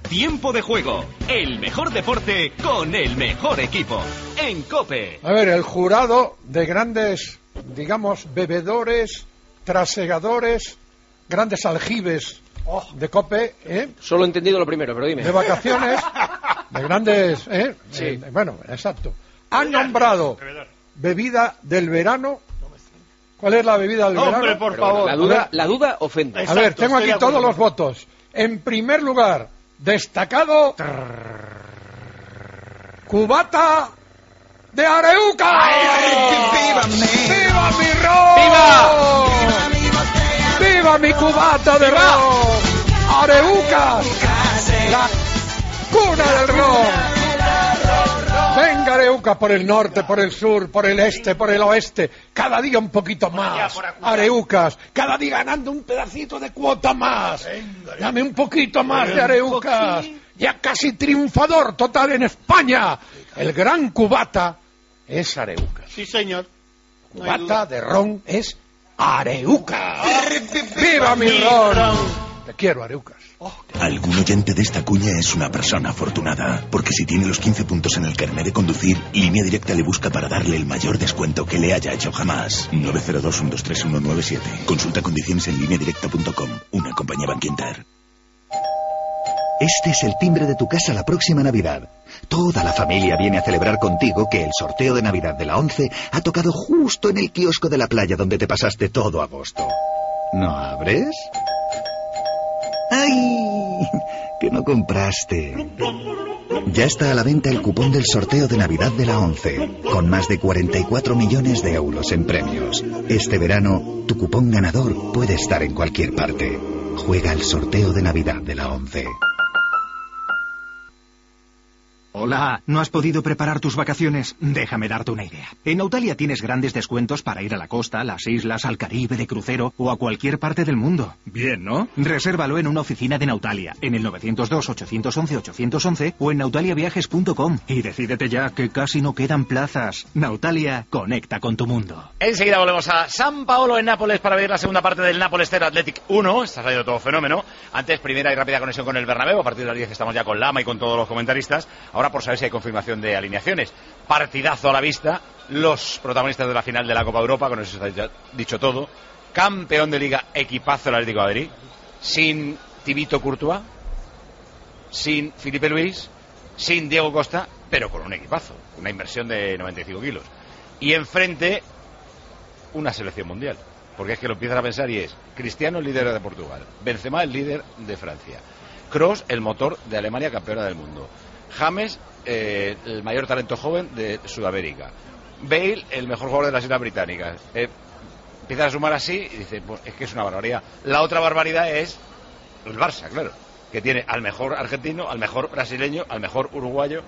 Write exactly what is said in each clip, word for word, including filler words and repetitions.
Tiempo de juego. El mejor deporte con el mejor equipo. En COPE. A ver, el jurado de grandes, digamos, bebedores, trasegadores, grandes aljibes de COPE, ¿eh? Solo he entendido lo primero, pero dime. De vacaciones, de grandes, ¿eh? Sí. Eh, bueno, exacto. Han nombrado bebida del verano. ¿Cuál es la bebida del Hombre, verano? por Pero favor. La duda, la duda ofende. A Exacto, ver, tengo estoy aquí de acuerdo. todos los votos. En primer lugar, destacado cubata de Areuca. ¡Viva mi ron! ¡Viva! ¡Viva mi cubata de ron! ¡Areuca! La cuna del ron. Venga, Areuca, por el norte, por el sur, por el este, por el oeste, cada día un poquito más. Areucas, cada día ganando un pedacito de cuota más. Dame un poquito más de Areucas. Ya casi triunfador total en España. El gran cubata es Areucas. Sí, señor. No hay Cubata duda. de ron es Areucas. ¡Viva mi ron! Te quiero, Areucas. Algún oyente de esta cuña es una persona afortunada, porque si tiene los quince puntos en el carné de conducir, Línea Directa le busca para darle el mayor descuento que le haya hecho jamás. nueve cero dos, uno dos tres, uno nueve siete. Consulta condiciones en línea directa punto com, una compañía Bankinter. Este es el timbre de tu casa la próxima Navidad. Toda la familia viene a celebrar contigo que el sorteo de Navidad de la once ha tocado justo en el kiosco de la playa donde te pasaste todo agosto. ¿No abres? ¡Ay! Que no compraste. Ya está a la venta el cupón del sorteo de Navidad de la once, con más de cuarenta y cuatro millones de euros en premios. Este verano, tu cupón ganador puede estar en cualquier parte. Juega el sorteo de Navidad de la once. Hola, ¿no has podido preparar tus vacaciones? Déjame darte una idea. En Nautalia tienes grandes descuentos para ir a la costa, las islas, al Caribe, de crucero o a cualquier parte del mundo. Bien, ¿no? Resérvalo en una oficina de Nautalia, en el nueve cero dos, ocho uno uno, ocho uno uno o en nautaliaviajes punto com. Y decídete ya, que casi no quedan plazas. Nautalia, conecta con tu mundo. Enseguida volvemos a San Paolo, en Nápoles, para ver la segunda parte del Nápoles Ter Athletic uno. Está saliendo todo fenómeno. Antes, primera y rápida conexión con el Bernabéu. A partir de las diez estamos ya con Lama y con todos los comentaristas. Ahora por saber si hay confirmación de alineaciones. Partidazo a la vista. Los protagonistas de la final de la Copa Europa, con eso está ya dicho todo. Campeón de Liga, equipazo el Atlético de Madrid. Sin Tibito Courtois, sin Felipe Luis, sin Diego Costa, pero con un equipazo. Una inversión de noventa y cinco kilos. Y enfrente, una selección mundial. Porque es que lo empiezas a pensar y es Cristiano, el líder de Portugal. Benzema, el líder de Francia. Kroos, el motor de Alemania, campeona del mundo. James, eh, el mayor talento joven de Sudamérica. Bale, el mejor jugador de las Islas Británicas. Eh, empiezas a sumar así y dices, pues es que es una barbaridad. La otra barbaridad es el Barça, claro, que tiene al mejor argentino, al mejor brasileño, al mejor uruguayo.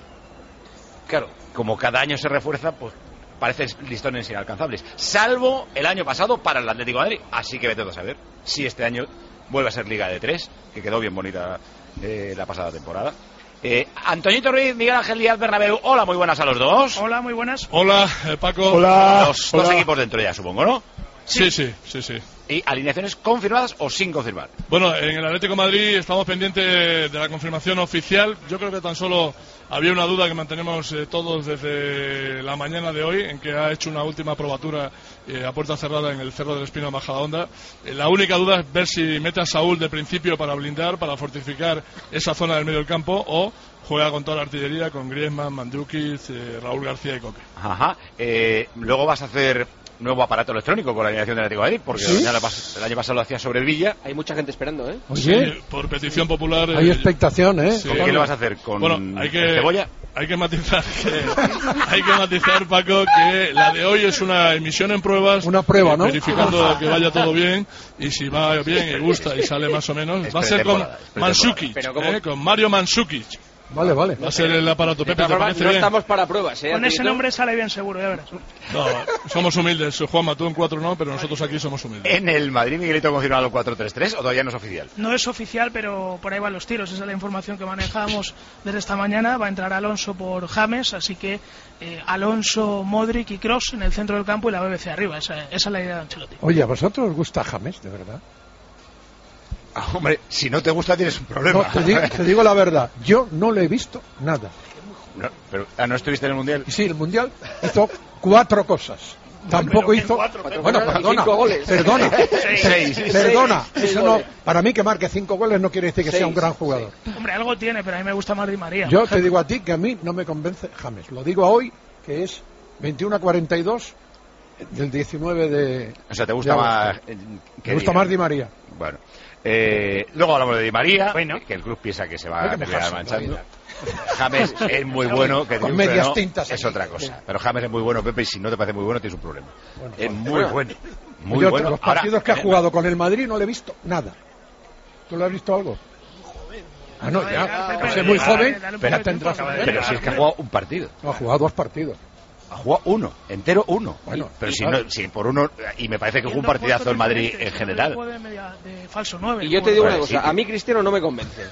Claro, como cada año se refuerza, pues parecen listones inalcanzables. Salvo el año pasado para el Atlético de Madrid. Así que vete a saber si este año vuelve a ser Liga de Tres, que quedó bien bonita eh, la pasada temporada. Eh, Antoñito Ruiz, Miguel Ángel Díaz, Bernabéu. Hola, muy buenas a los dos. Hola, muy buenas. Hola, eh, Paco. Hola. Los Hola. dos equipos dentro ya, supongo, ¿no? Sí, sí, sí, sí. ¿Y alineaciones confirmadas o sin confirmar? Bueno, en el Atlético de Madrid estamos pendientes de la confirmación oficial. Yo creo que tan solo había una duda que mantenemos eh, todos desde la mañana de hoy, en que ha hecho una última probatura eh, a puerta cerrada en el Cerro del Espino, Majadahonda. Eh, la única duda es ver si mete a Saúl de principio para blindar, para fortificar esa zona del medio del campo, o juega con toda la artillería, con Griezmann, Mandzukic, eh, Raúl García y Coque. Ajá. Eh, luego vas a hacer nuevo aparato electrónico con la alineación del Atlético de Madrid, porque ¿Sí? el, año pas- el año pasado lo hacía sobre el Villa. Hay mucha gente esperando, ¿eh? Oye, Sí, por petición popular. hay eh, expectación, ¿eh? sí. ¿Con qué lo vas a hacer? ¿Con Bueno, hay que, cebolla? hay que matizar, que, hay que matizar, Paco, que la de hoy es una emisión en pruebas. Una prueba, ¿no? Verificando que vaya todo bien, y si va bien y gusta y sale más o menos. Es Va a ser con pretemporada, es pretemporada. Mandzukic, Pero ¿cómo? eh, con Mario Mandzukic. Vale, vale. Va a ser el aparato. De Pepe, todas ¿te formas, parece no bien? estamos para pruebas, ¿eh? Con ese Angelito? nombre sale bien seguro, ya verás. No, somos humildes. Juanma, tú en cuatro no, pero nosotros aquí somos humildes. ¿En el Madrid Miguelito ha confirmado el cuatro tres tres o todavía no es oficial? No es oficial, pero por ahí van los tiros. Esa es la información que manejamos desde esta mañana. Va a entrar Alonso por James, así que eh, Alonso, Modric y Kroos en el centro del campo y la B B C arriba. Esa, esa es la idea de Ancelotti. Oye, ¿a vosotros os gusta James, de verdad? Ah, hombre, si no te gusta tienes un problema. No, te, digo, te digo la verdad, yo no le he visto nada. No, pero, ah, ¿no estuviste en el Mundial? Sí, el Mundial hizo cuatro cosas. Tampoco hizo... Cuatro, bueno, perdona, goles. perdona, Seis, per- perdona. seis Eso no, goles. para mí que marque cinco goles no quiere decir que Seis, sea un gran jugador. Hombre, algo tiene, pero a mí me gusta más Di María. Yo te digo a ti que a mí no me convence James. Lo digo a hoy, que es veintiuno a cuarenta y dos del diecinueve de... O sea, ¿te gusta de más... agosto. eh, que Me gusta Di- más Di María. Bueno. Eh, luego hablamos de Di María, Bueno. que el club piensa que se va Hay a que terminar dejarse manchando. la vida. James es muy bueno, que Con triunfe, medias ¿no? tintas es aquí. otra cosa. Pero James es muy bueno, Pepe, y si no te parece muy bueno tienes un problema. Bueno, es bueno. muy bueno. Muy Yo, bueno. los Ahora, partidos que ha eh, jugado con el Madrid no le he visto nada. ¿Tú le has visto algo? Ah, no, Dale, ya. dale, Pues Pepe, es muy dale, joven, dale un pero poco de tendrá tiempo, su- acaba de Pero si es que ha jugado un partido. No, ha jugado dos partidos. Ha jugado uno, entero uno. Bueno, pero si, claro. no, si por uno, y me parece que fue un Viendo partidazo el puestos Madrid diferentes, en el general. juego de media- de falso nueve. Y yo te digo una Vale, cosa, sí. a mí Cristiano no me convence.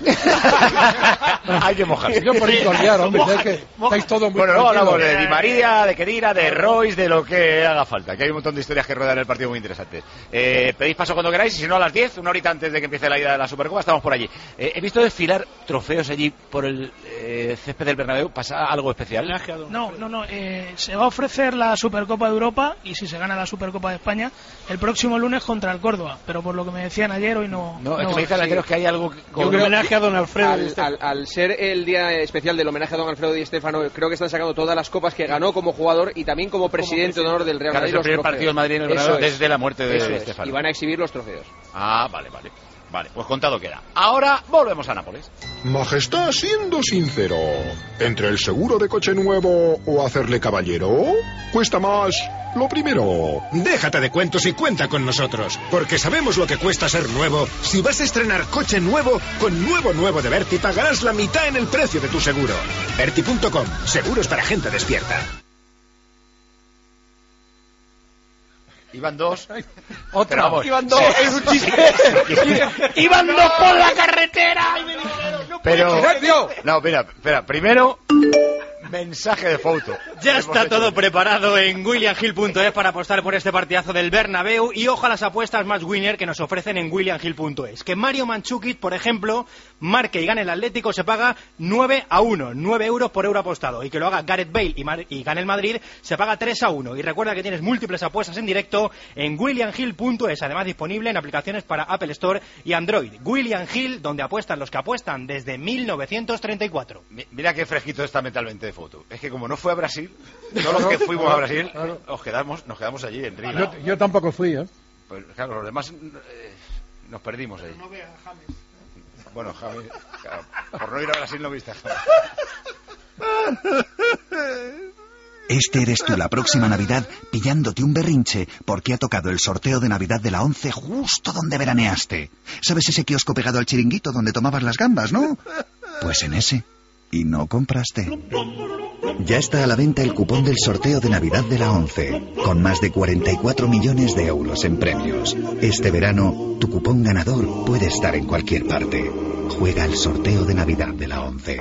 Hay que mojarse. Yo por incordiar, hombre, es que estáis todos muy Bueno, luego hablamos tranquilos. de Di María, de Kedira, de Royce, de lo que haga falta, que hay un montón de historias que ruedan el partido muy interesantes. Eh, pedís paso cuando queráis, y si no a las diez, una horita antes de que empiece la ida de la Supercopa, estamos por allí. Eh, he visto desfilar trofeos allí por el eh, césped del Bernabéu. ¿Pasa algo especial? No, no, no. eh, se va a ofrecer la Supercopa de Europa y si se gana la Supercopa de España el próximo lunes contra el Córdoba. Pero por lo que me decían ayer, hoy no. No, es que no me dicen va. los que hay algo que- con... Un homenaje a don Alfredo. Al, al- al ser el día especial del homenaje a don Alfredo Di Stéfano, creo que están sacando todas las copas que ganó como jugador y también como presidente de honor del Real Claro, es Madrid. el primer los partido del trofeos. Madrid en el Eso Bernabéu es. desde la muerte de Eso Di es. Stéfano. Y van a exhibir los trofeos. Ah, vale, vale. Vale, pues contado queda. Ahora volvemos a Nápoles. Majestad, siendo sincero, ¿entre el seguro de coche nuevo o hacerle caballero? ¿Cuesta más lo primero? Déjate de cuentos y cuenta con nosotros, porque sabemos lo que cuesta ser nuevo. Si vas a estrenar coche nuevo, con nuevo nuevo de Berti pagarás la mitad en el precio de tu seguro. Berti punto com, seguros para gente despierta. Iban dos. Otra. Pero vamos, Iban dos, sí. es un chiste. ¡Iban dos por la carretera! Pero... ¡Silencio! No, mira, espera. Primero, mensaje de foto. Ya Hemos está hecho- todo preparado en william hill punto es para apostar por este partidazo del Bernabéu y ojo a las apuestas más winner que nos ofrecen en william hill punto es. Que Mario Mandzukic, por ejemplo, marque y gane el Atlético se paga nueve a uno, nueve euros por euro apostado. Y que lo haga Gareth Bale y, Mar- y gane el Madrid se paga tres a uno. Y recuerda que tienes múltiples apuestas en directo en william hill punto es, además disponible en aplicaciones para Apple Store y Android. William Hill, donde apuestan los que apuestan desde mil novecientos treinta y cuatro. Mi- Mira qué fresquito está mentalmente de foto. Es que como no fue a Brasil, todos los que fuimos a Brasil, Claro. nos quedamos, nos quedamos allí en Río. Yo, yo tampoco fui, ¿eh? Pues claro, los demás eh, nos perdimos ahí. Bueno, Javi, claro, por no ir a Brasil no viste a Javi. Este eres tú la próxima Navidad pillándote un berrinche porque ha tocado el sorteo de Navidad de la once justo donde veraneaste. ¿Sabes ese kiosco pegado al chiringuito donde tomabas las gambas, no? Pues en ese. Y no compraste. Ya está a la venta el cupón del sorteo de Navidad de la once, con más de cuarenta y cuatro millones de euros en premios. Este verano, tu cupón ganador puede estar en cualquier parte. Juega el sorteo de Navidad de la once.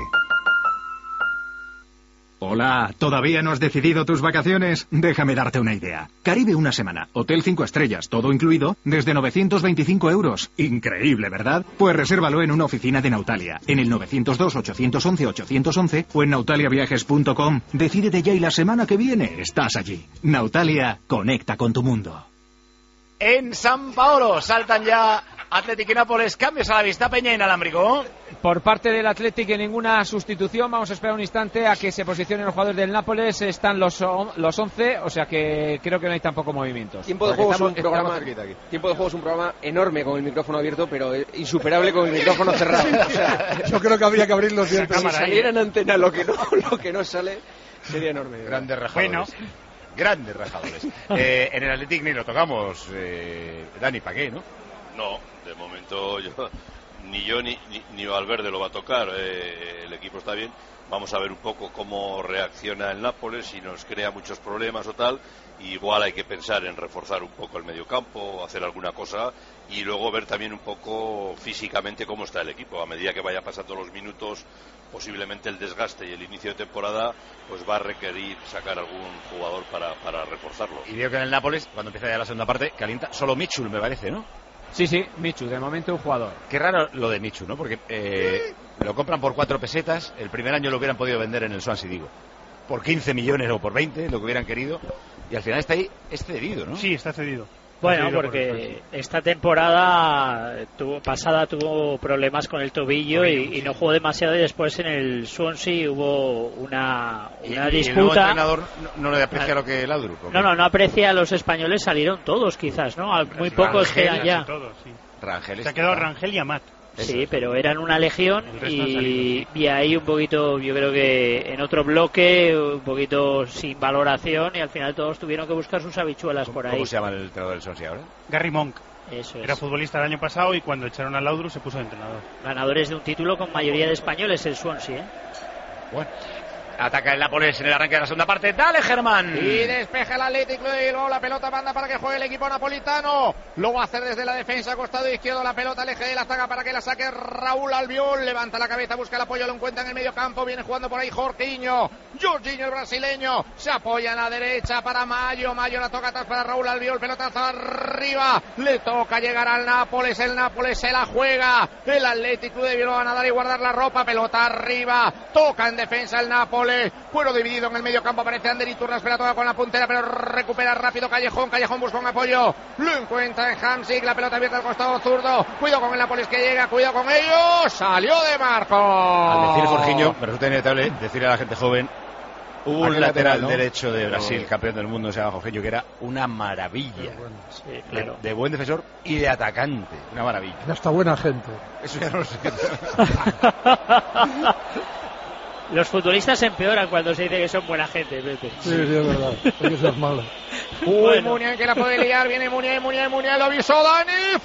Hola, ¿todavía no has decidido tus vacaciones? Déjame darte una idea. Caribe una semana, hotel cinco estrellas, todo incluido, desde novecientos veinticinco euros. Increíble, ¿verdad? Pues resérvalo en una oficina de Nautalia, en el novecientos dos, ochocientos once, ochocientos once o en nautalia viajes punto com. Decídete ya y la semana que viene estás allí. Nautalia, conecta con tu mundo. En San Paolo saltan ya Athletic y Nápoles. Cambios a la vista, Peña inalámbrico. Por parte del Athletic, ninguna sustitución. Vamos a esperar un instante a que se posicionen los jugadores del Nápoles. Están los, on- los once, o sea que creo que no hay tampoco movimientos. Tiempo de Porque juego es estamos- un programa, estamos cerquita aquí. Tiempo de juego es un programa enorme con el micrófono abierto, pero eh, insuperable con el micrófono cerrado. O sea, Yo creo que habría que abrirlo siempre. si saliera en antena lo que no, lo que no sale, sería enorme. Grandes rajadores. Grandes rajadores. Eh, en el Athletic ni lo tocamos, eh, Dani, ¿para qué, no? No, de momento yo, ni yo ni, ni, ni Valverde lo va a tocar. Eh, el equipo está bien. Vamos a ver un poco cómo reacciona el Nápoles, si nos crea muchos problemas o tal. Igual hay que pensar en reforzar un poco el mediocampo, hacer alguna cosa y luego ver también un poco físicamente cómo está el equipo. A medida que vaya pasando los minutos, posiblemente el desgaste y el inicio de temporada pues va a requerir sacar algún jugador para, para reforzarlo. Y veo que en el Nápoles, cuando empieza ya la segunda parte, calienta solo Michul, me parece, ¿no? Sí, sí, Michu, de momento un jugador. Qué raro lo de Michu, ¿no? Porque eh, lo compran por cuatro pesetas, el primer año lo hubieran podido vender en el Swansea, digo, por quince millones o por veinte, lo que hubieran querido, y al final está ahí, es cedido, ¿no? Sí, está cedido. Bueno, porque esta temporada tuvo, pasada tuvo problemas con el tobillo y, y no jugó demasiado, y después en el Swansea hubo una, una y, disputa. ¿Y el nuevo entrenador no, no le aprecia lo que el Laudrup? No, no, no aprecia a los españoles, salieron todos quizás, ¿no? Muy pocos quedan ya. Todos, sí. Rangel Se ha quedado Rangel y Amat. Sí, pero eran una legión y, y ahí un poquito, yo creo que en otro bloque, un poquito sin valoración, y al final todos tuvieron que buscar sus habichuelas por ahí. ¿Cómo se llama el entrenador del Swansea ahora? Gary Monk. Eso es. Era futbolista el año pasado y cuando echaron a Laudrup se puso de entrenador. Ganadores de un título con mayoría de españoles, el Swansea, ¿eh? Bueno. Ataca el Nápoles en el arranque de la segunda parte. ¡Dale, Germán! Y despeja el Atlético de Bilbao. La pelota manda para que juegue el equipo napolitano. Lo va a hacer desde la defensa, costado izquierdo. La pelota al eje de la zaga para que la saque Raúl Albiol. Levanta la cabeza, busca el apoyo, lo encuentra en el medio campo. Viene jugando por ahí Jorginho. Jorginho, el brasileño. Se apoya en la derecha para Mayo. Mayo la toca atrás para Raúl Albiol. Pelotazo arriba. Le toca llegar al Nápoles. El Nápoles se la juega. El Atlético de Bilbao van a dar y guardar la ropa. Pelota arriba. Toca en defensa el Nápoles. Cuero dividido en el medio campo, aparece Ander Iturra, espera toda con la puntera, pero recupera rápido Callejón. Callejón busca un apoyo, lo encuentra en Hamsik, la pelota abierta al costado zurdo. Cuidado con el Nápoles que llega, cuidado con ellos. Salió de marco. Al decir Jorginho, me resulta inevitable decirle a la gente joven: hubo un lateral, lateral ¿no? derecho de Brasil, oh. campeón del mundo, se llama Jorginho, que era una maravilla. Bueno, sí, claro. de, de buen defensor y de atacante, una maravilla. Ya está buena gente. Eso ya no lo sé. Los futbolistas empeoran cuando se dice que son buena gente, Pepe. Sí, sí, es verdad. Hay que ser malo. Uy, bueno. Muniain que la puede liar. Viene Muniain, Muniain, Muniain. Lo avisó Dani.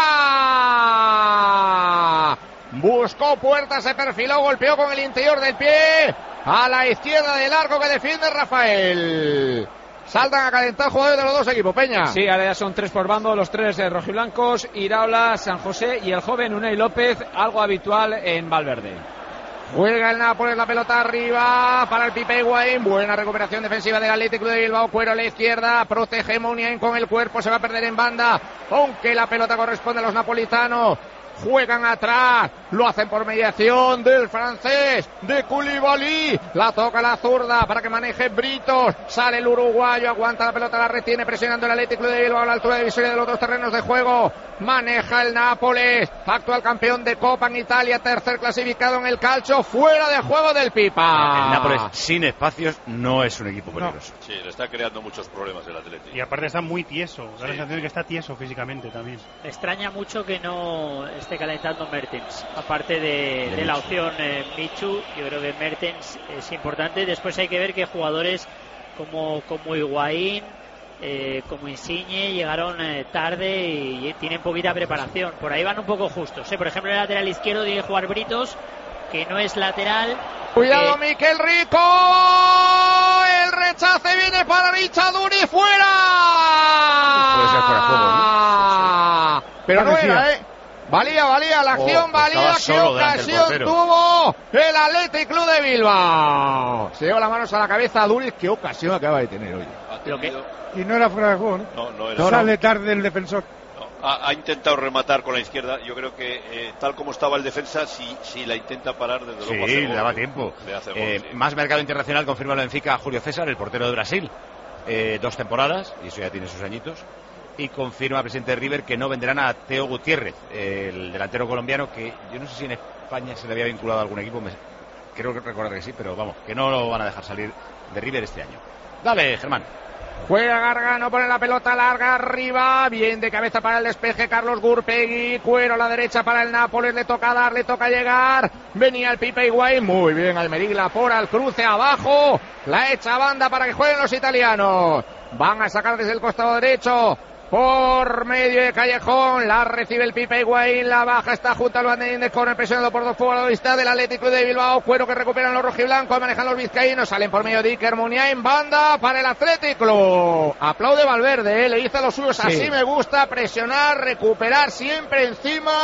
¡Fuera! Buscó puerta, se perfiló, golpeó con el interior del pie. A la izquierda del arco que defiende Rafael. Saltan a calentar jugadores de los dos equipos, Peña. Sí, ahora ya son tres por bando, los tres de rojiblancos, Iraola, San José y el joven Unai López, algo habitual en Valverde. Juega el Nápoles, la pelota arriba para el Pipe Higuaín. Buena recuperación defensiva del Atlético de Bilbao. Cuero a la izquierda, protege Muniain con el cuerpo, se va a perder en banda, aunque la pelota corresponde a los napolitanos. Juegan atrás, lo hacen por mediación del francés, de Koulibaly. La toca la zurda para que maneje Britos. Sale el uruguayo, aguanta la pelota, la retiene presionando el Atlético de Bilbao a la altura de visoria de los dos terrenos de juego. Maneja el Nápoles, actual campeón de Copa en Italia, tercer clasificado en el calcio, fuera de juego del Pipa. El Nápoles sin espacios no es un equipo peligroso. No. Sí, le está creando muchos problemas el Atlético. Y aparte está muy tieso, da sí. la sensación de que está tieso físicamente también. Me extraña mucho que no esté calentando Mertens, aparte de, de, de la opción eh, Michu. Yo creo que Mertens es importante. Después hay que ver que jugadores como, como Higuaín, eh, como Insigne llegaron eh, tarde y, y tienen poquita preparación. Por ahí van un poco justos, ¿eh? Por ejemplo, el lateral izquierdo tiene que jugar Britos, que no es lateral. Cuidado, que... Miquel Rico. El rechace viene para Richaduri, fuera. Puede ser fuera de juego, ¿no? Pero no era, ¿eh? Valía, valía la acción, oh, valía. ¿Qué ocasión tuvo el Athletic Club de Bilbao? Se lleva las manos a la cabeza a Duriz. ¿Qué ocasión acaba de tener hoy? Y no era fuera de juego, ¿no? No, no era. No sale tarde el defensor. No, ha, ha intentado rematar con la izquierda. Yo creo que eh, tal como estaba el defensa, si, si la intenta parar, desde luego sí, le daba tiempo. Le hace gol, eh, sí. Más mercado internacional confirma el Benfica Julio César, el portero de Brasil. Eh, dos temporadas, y eso ya tiene sus añitos. Y confirma el presidente de River que no venderán a Teo Gutiérrez, el delantero colombiano, que yo no sé si en España se le había vinculado a algún equipo, me, creo que recordar que sí, pero vamos, que no lo van a dejar salir de River este año. Dale, Germán. Juega Gargano, pone la pelota larga arriba, bien de cabeza para el despeje Carlos Gurpegui. Cuero a la derecha para el Nápoles, le toca dar, le toca llegar. Venía el Pipe Higuaín, muy bien Almerigla por al cruce abajo, la echa banda para que jueguen los italianos. Van a sacar desde el costado derecho por medio de Callejón, la recibe el Pipe Higuaín, la baja, está junto al banderín de córner, presionado por dos futbolistas del Atlético de Bilbao. Cuero que recuperan los rojiblancos, manejan los vizcaínos, salen por medio de Iker Muniain, banda para el Atlético. Aplaude Valverde, ¿eh? Le dice a los suyos, sí. Así me gusta, presionar, recuperar siempre encima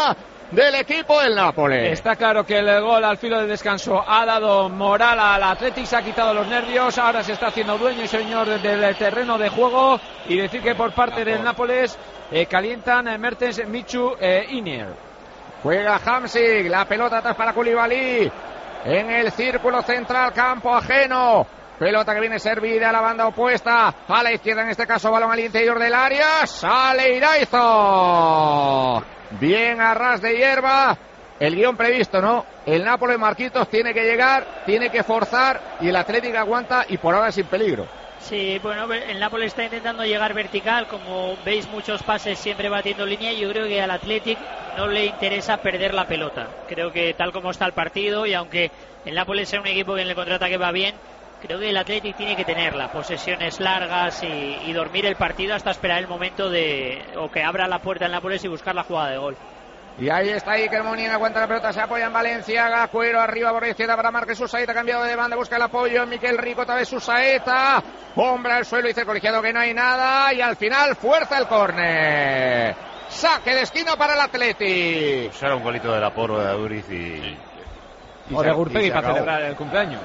del equipo del Nápoles. Está claro que el gol al filo del descanso ha dado moral al Athletic, se ha quitado los nervios, ahora se está haciendo dueño y señor del terreno de juego, y decir que por parte del Nápoles eh, calientan eh, Mertens, Michu e eh, Inier. Juega Hamsik, la pelota atrás para Koulibaly en el círculo central, campo ajeno. Pelota que viene servida a la banda opuesta, a la izquierda en este caso, balón al interior del área, sale Iraizo. Bien a ras de hierba, el guión previsto, ¿no? El Nápoles, Marquitos, tiene que llegar, tiene que forzar y el Atlético aguanta y por ahora sin peligro. Sí, bueno, el Nápoles está intentando llegar vertical, como veis muchos pases siempre batiendo línea, y yo creo que al Athletic no le interesa perder la pelota. Creo que tal como está el partido, y aunque el Nápoles sea un equipo que en el contraataque va bien, creo que el Athletic tiene que tenerla, posesiones largas y, y dormir el partido hasta esperar el momento de, o que abra la puerta el Nápoles y buscar la jugada de gol. Y ahí está Iker Muniain, aguanta la pelota, se apoya en Valenciaga, Cuero arriba por la izquierda para Marques Susaeta, cambiado de banda, busca el apoyo en Miquel Rico, otra vez Susaeta, hombre al suelo, dice el colegiado que no hay nada, y al final fuerza el córner. Saque de esquina para el Athletic. Será un golito de la porro de Aduriz y... y o de Gurpegui para celebrar el cumpleaños.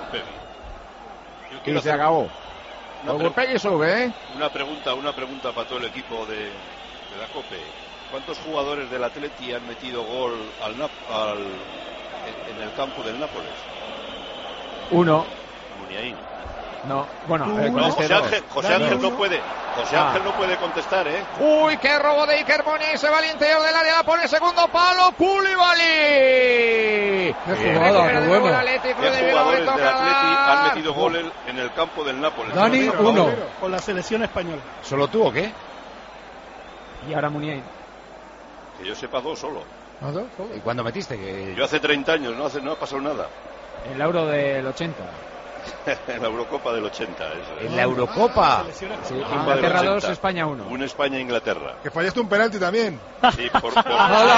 Y se acabó. Gurpegui sube, ¿eh? Una pregunta, una pregunta para todo el equipo de, de la COPE. ¿Cuántos jugadores del Atleti han metido gol al, al en el campo del Nápoles? Uno. Muniain. No, bueno, a ver, no, este José Ángel, dos. José Ángel no puede, José Ah. Ángel no puede contestar, ¿eh? Uy, qué robo de Iker Muniain, se va al interior del área, la pone segundo palo, Koulibaly. Qué jugada, qué bueno. ¿Qué jugadores del Atleti han metido goles en el campo del Nápoles? Dani, uno. Con la selección española. ¿Solo tú o qué? Y ahora Muniain. Que yo sepa dos solo. ¿Y cuándo metiste? Que... Yo hace treinta años, no, hace, no ha pasado nada. El Euro del ochenta. En la Eurocopa del ochenta, eso. ¿En la Eurocopa? Sí, Eurocopa Inglaterra del dos, ochenta. España uno. Un España-Inglaterra. Que fallaste un penalti también. Sí, por... por...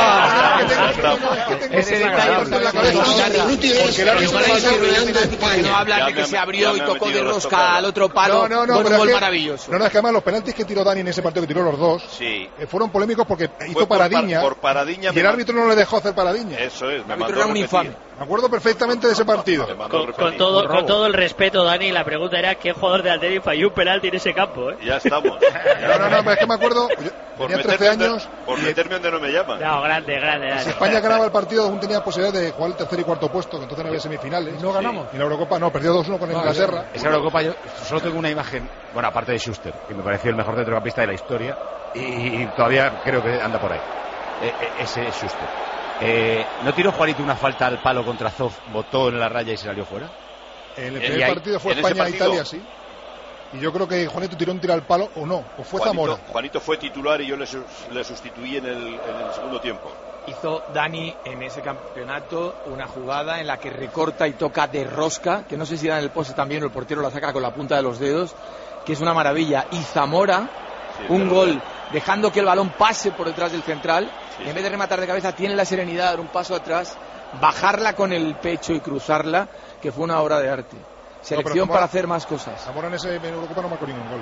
Ese detalle está en la cabeza. Porque el árbitro No hablan de que se abrió y tocó de rosca al otro palo. No, no, no, con un pero gol es que- maravilloso. No, no, es que además los penaltis que tiró Dani en ese partido, que tiró los dos, Sí. eh, fueron polémicos porque hizo por paradiña. par- por paradiña y el me árbitro no le dejó hacer paradiña. Eso es, me árbitro mandó era un repetir. infame. Me acuerdo perfectamente de ese partido. Me mandó Con, repetir. con todo, con todo el respeto, Dani, la pregunta era ¿qué jugador de Atleti falló un penalti en ese campo? ¿eh? Ya estamos. No, no, no, pero es que me acuerdo, yo Por tenía meterme, trece donde, años por y meterme donde no me llaman. No, grande, grande, si Dani. España ganaba el partido aún tenía posibilidad de jugar el tercer y cuarto puesto, que entonces no había semifinales. ¿Y no ganamos? Y la Eurocopa no, perdió dos uno con Inglaterra. Esa Eurocopa yo solo tengo una imagen, bueno, aparte de Schuster, que me pareció el mejor centrocampista de la historia, y, y todavía creo que anda por ahí. Eh, eh, ese es Schuster. Eh, ¿No tiró Juanito una falta al palo contra Zoff, botó en la raya y se salió fuera? El Y primer ahí- partido fue en ese España-Italia, partido- sí. Y yo creo que Juanito tiró un tiro al palo, o no, o fue Juanito, Zamora. Juanito fue titular y yo le, sus- le sustituí en el, en el segundo tiempo. Hizo Dani en ese campeonato una jugada en la que recorta y toca de rosca, que no sé si era en el poste también o el portero la saca con la punta de los dedos, que es una maravilla. Y Zamora, Sí, un pero- gol dejando que el balón pase por detrás del central, Sí, y en sí. vez de rematar de cabeza tiene la serenidad de dar un paso atrás, bajarla con el pecho y cruzarla, que fue una obra de arte. Selección Zamora- para hacer más cosas. Zamora en ese en Eurocopa no marcó ningún gol.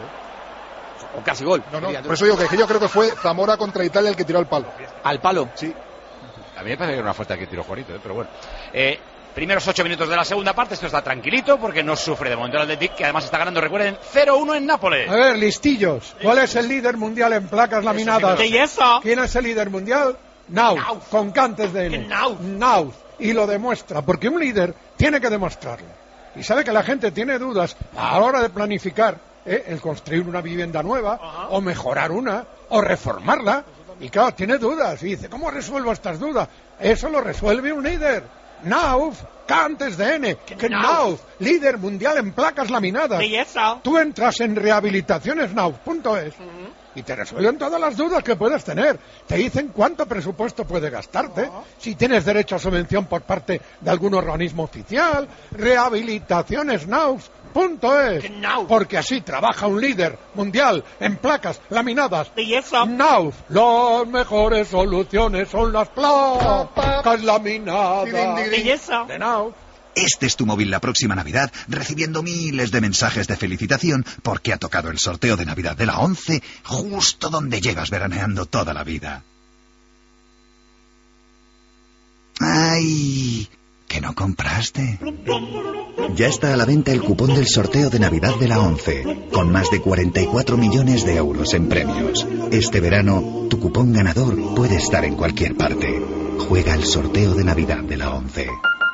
¿eh? O casi gol. No, no, Sería, por eso digo que, que yo creo que fue Zamora contra Italia el que tiró al palo. Al palo. Sí. A mí me parece que era una falta que tiró Juanito, ¿eh? Pero bueno. Eh, primeros ocho minutos de la segunda parte, esto está tranquilito porque no sufre de momento el Athletic, que además está ganando, recuerden, cero uno en Nápoles. A ver, listillos. ¿Cuál es el líder mundial en placas laminadas? ¿Y eso? ¿Quién es el líder mundial? Nauf, con cantes de N. Nauf. Y lo demuestra, porque un líder tiene que demostrarlo. Y sabe que la gente tiene dudas a la hora de planificar ¿eh? el construir una vivienda nueva, Ajá. o mejorar una, o reformarla. Y claro, tiene dudas. Y dice, ¿cómo resuelvo estas dudas? Eso lo resuelve un líder. Nauf, cantes de N. Que Nauf, líder mundial en placas laminadas. ¿Y eso? Tú entras en rehabilitaciones nauf punto es y te resuelven todas las dudas que puedas tener. Te dicen cuánto presupuesto puede gastarte, si tienes derecho a subvención por parte de algún organismo oficial. Rehabilitaciones nauf punto es, porque así trabaja un líder mundial en placas laminadas. ¿Y eso? Nauf, las mejores soluciones son las placas laminadas. ¿Y eso? De Nauf. Este es tu móvil la próxima Navidad, recibiendo miles de mensajes de felicitación porque ha tocado el sorteo de Navidad de la once justo donde llevas veraneando toda la vida. ¡Ay! ¿Que no compraste? Ya está a la venta el cupón del sorteo de Navidad de la ONCE, con más de cuarenta y cuatro millones de euros en premios. Este verano, tu cupón ganador puede estar en cualquier parte. Juega el sorteo de Navidad de la ONCE.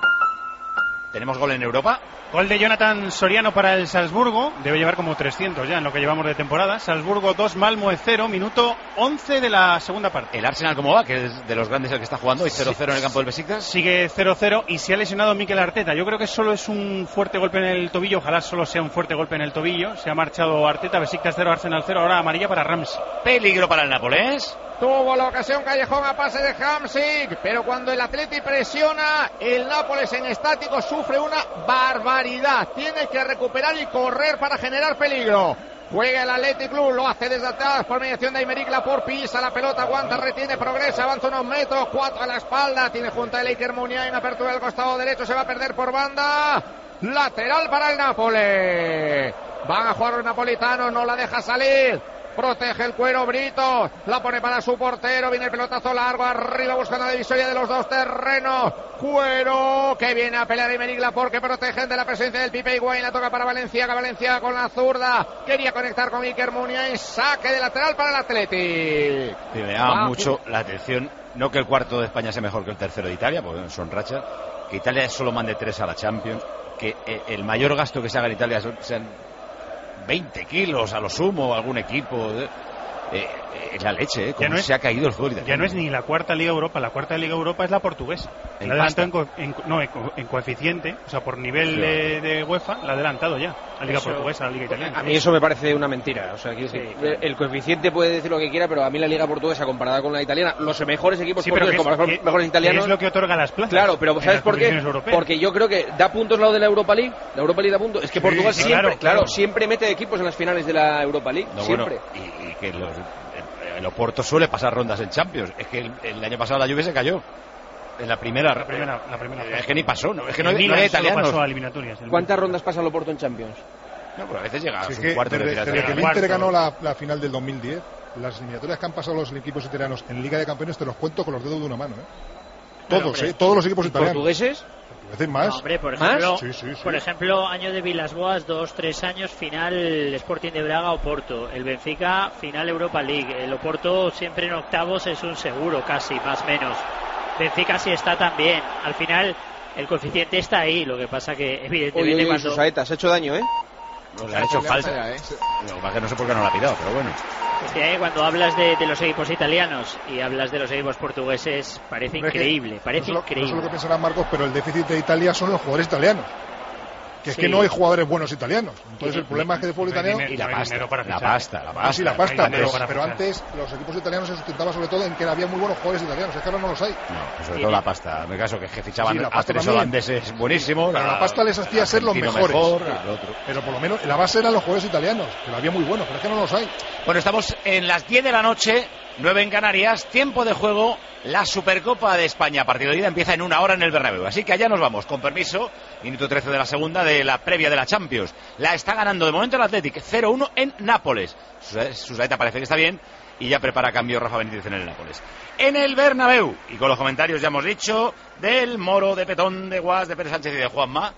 ¿Tenemos gol en Europa? Gol de Jonathan Soriano para el Salzburgo. Debe llevar como trescientos ya en lo que llevamos de temporada. Salzburgo dos, Malmö cero, minuto once de la segunda parte. ¿El Arsenal cómo va? Que es de los grandes el que está jugando y cero cero en el campo del Besiktas. Sigue cero cero y se ha lesionado Mikel Arteta. Yo creo que solo es un fuerte golpe en el tobillo. Ojalá solo sea un fuerte golpe en el tobillo. Se ha marchado Arteta, Besiktas cero, Arsenal cero. Ahora amarilla para Ramsey. Peligro para el Nápoles. Tuvo la ocasión Callejón a pase de Hamsik, pero cuando el Atleti presiona, el Nápoles en estático sufre una barbaridad. Tiene que recuperar y correr para generar peligro. Juega el Athletic Club, lo hace desde atrás por mediación de Aymeric Laporte, pisa la pelota, aguanta, retiene, progresa, avanza unos metros, cuatro a la espalda, tiene junta el Iker Muniain en apertura del costado derecho, se va a perder por banda. Lateral para el Nápoles. Van a jugar los napolitanos, no la deja salir. Protege el cuero Brito, la pone para su portero, viene el pelotazo largo, arriba buscando la divisoria de los dos terrenos. Cuero, que viene a pelear Aymeric Laporte, que protegen de la presencia del Pipe Higuaín, la toca para Valenciaga, Valenciaga con la zurda, quería conectar con Iker Muniain, saque de lateral para el Athletic. Sí, me llama mucho la atención, no que el cuarto de España sea mejor que el tercero de Italia, porque son rachas, que Italia solo mande tres a la Champions, que el mayor gasto que se haga en Italia sean veinte kilos a lo sumo, algún equipo. Eh, eh, es la leche, ¿eh? Como no es, se ha caído el fútbol italiano. Ya no es ni la cuarta Liga Europa, la cuarta Liga Europa es la portuguesa. La ha adelantado en, co en, no, en, co en coeficiente, o sea, por nivel sí, de, de UEFA, la ha adelantado ya. La Liga eso, portuguesa, la Liga italiana. A mí eso me parece una mentira. O sea, sí, sí, claro. El coeficiente puede decir lo que quiera, pero a mí la Liga portuguesa comparada con la italiana, los mejores equipos sí, portugueses comparados con los mejores italianos. Es lo que otorga las plazas. Claro, pero ¿sabes por qué? Europeas. Porque yo creo que da puntos lo de la Europa League. La Europa League da puntos. Es que sí, Portugal sí, siempre, claro, claro, siempre mete equipos en las finales de la Europa League. No, siempre. Bueno, y, y que los, el Oporto suele pasar rondas en Champions. Es que el, el año pasado la Juve se cayó. En la primera, la primera, la primera es que ni pasó, no, es que no, no hay italianos. Pasó a eliminatorias. ¿Cuántas rondas pasa el Oporto en Champions? No, pero a veces llega sí, a un cuarto desde, de desde que el Inter ganó la, la final del dos mil diez, las eliminatorias que han pasado los equipos italianos en Liga de Campeones te los cuento con los dedos de una mano, ¿eh? Todos, hombre, ¿eh? Todos los equipos italianos. ¿Portugueses? Más. No, hombre, por ejemplo, sí, sí, sí. por ejemplo, año de Vilas-Boas, dos, tres años, final Sporting de Braga, Oporto. El Benfica, final Europa League. El Oporto siempre en octavos es un seguro, casi, más o menos. Benfica sí está también. Al final, el coeficiente está ahí. Lo que pasa que, evidentemente, oye, oye, cuando... Susaeta, ¿has hecho daño, eh? No, le ha hecho falta. ¿eh? No, que no sé por qué no lo ha pirado, pero bueno. Es que cuando hablas de, de los equipos italianos y hablas de los equipos portugueses, parece pero increíble, es parece no increíble. No sé lo que pensarán Marcos, pero el déficit de Italia son los jugadores italianos. Que es sí. que no hay jugadores buenos italianos. Entonces el problema es que de fútbol italiano... Y la pasta, la pasta, la pasta. Sí, la pasta, pero, pero antes los equipos italianos se sustentaban sobre todo en que había muy buenos jugadores italianos. Es que ahora no los hay. No, pues sobre todo la pasta. En el caso que fichaban sí, a tres holandeses buenísimos. Pero la pasta les hacía ser los mejores. Mejor, pero por lo menos la base eran los jugadores italianos, que lo había muy buenos, pero es que no los hay. Bueno, estamos en las diez de la noche, nueve en Canarias, tiempo de juego. La Supercopa de España, partido de ida, empieza en una hora en el Bernabéu. Así que allá nos vamos, con permiso. Minuto trece de la segunda de la previa de la Champions. La está ganando de momento el Athletic, cero uno en Nápoles. Susaeta parece que está bien y ya prepara cambio Rafa Benítez en el Nápoles. En el Bernabéu, y con los comentarios ya hemos dicho, del Moro, de Petón, de Guas, de Pérez Sánchez y de Juanma.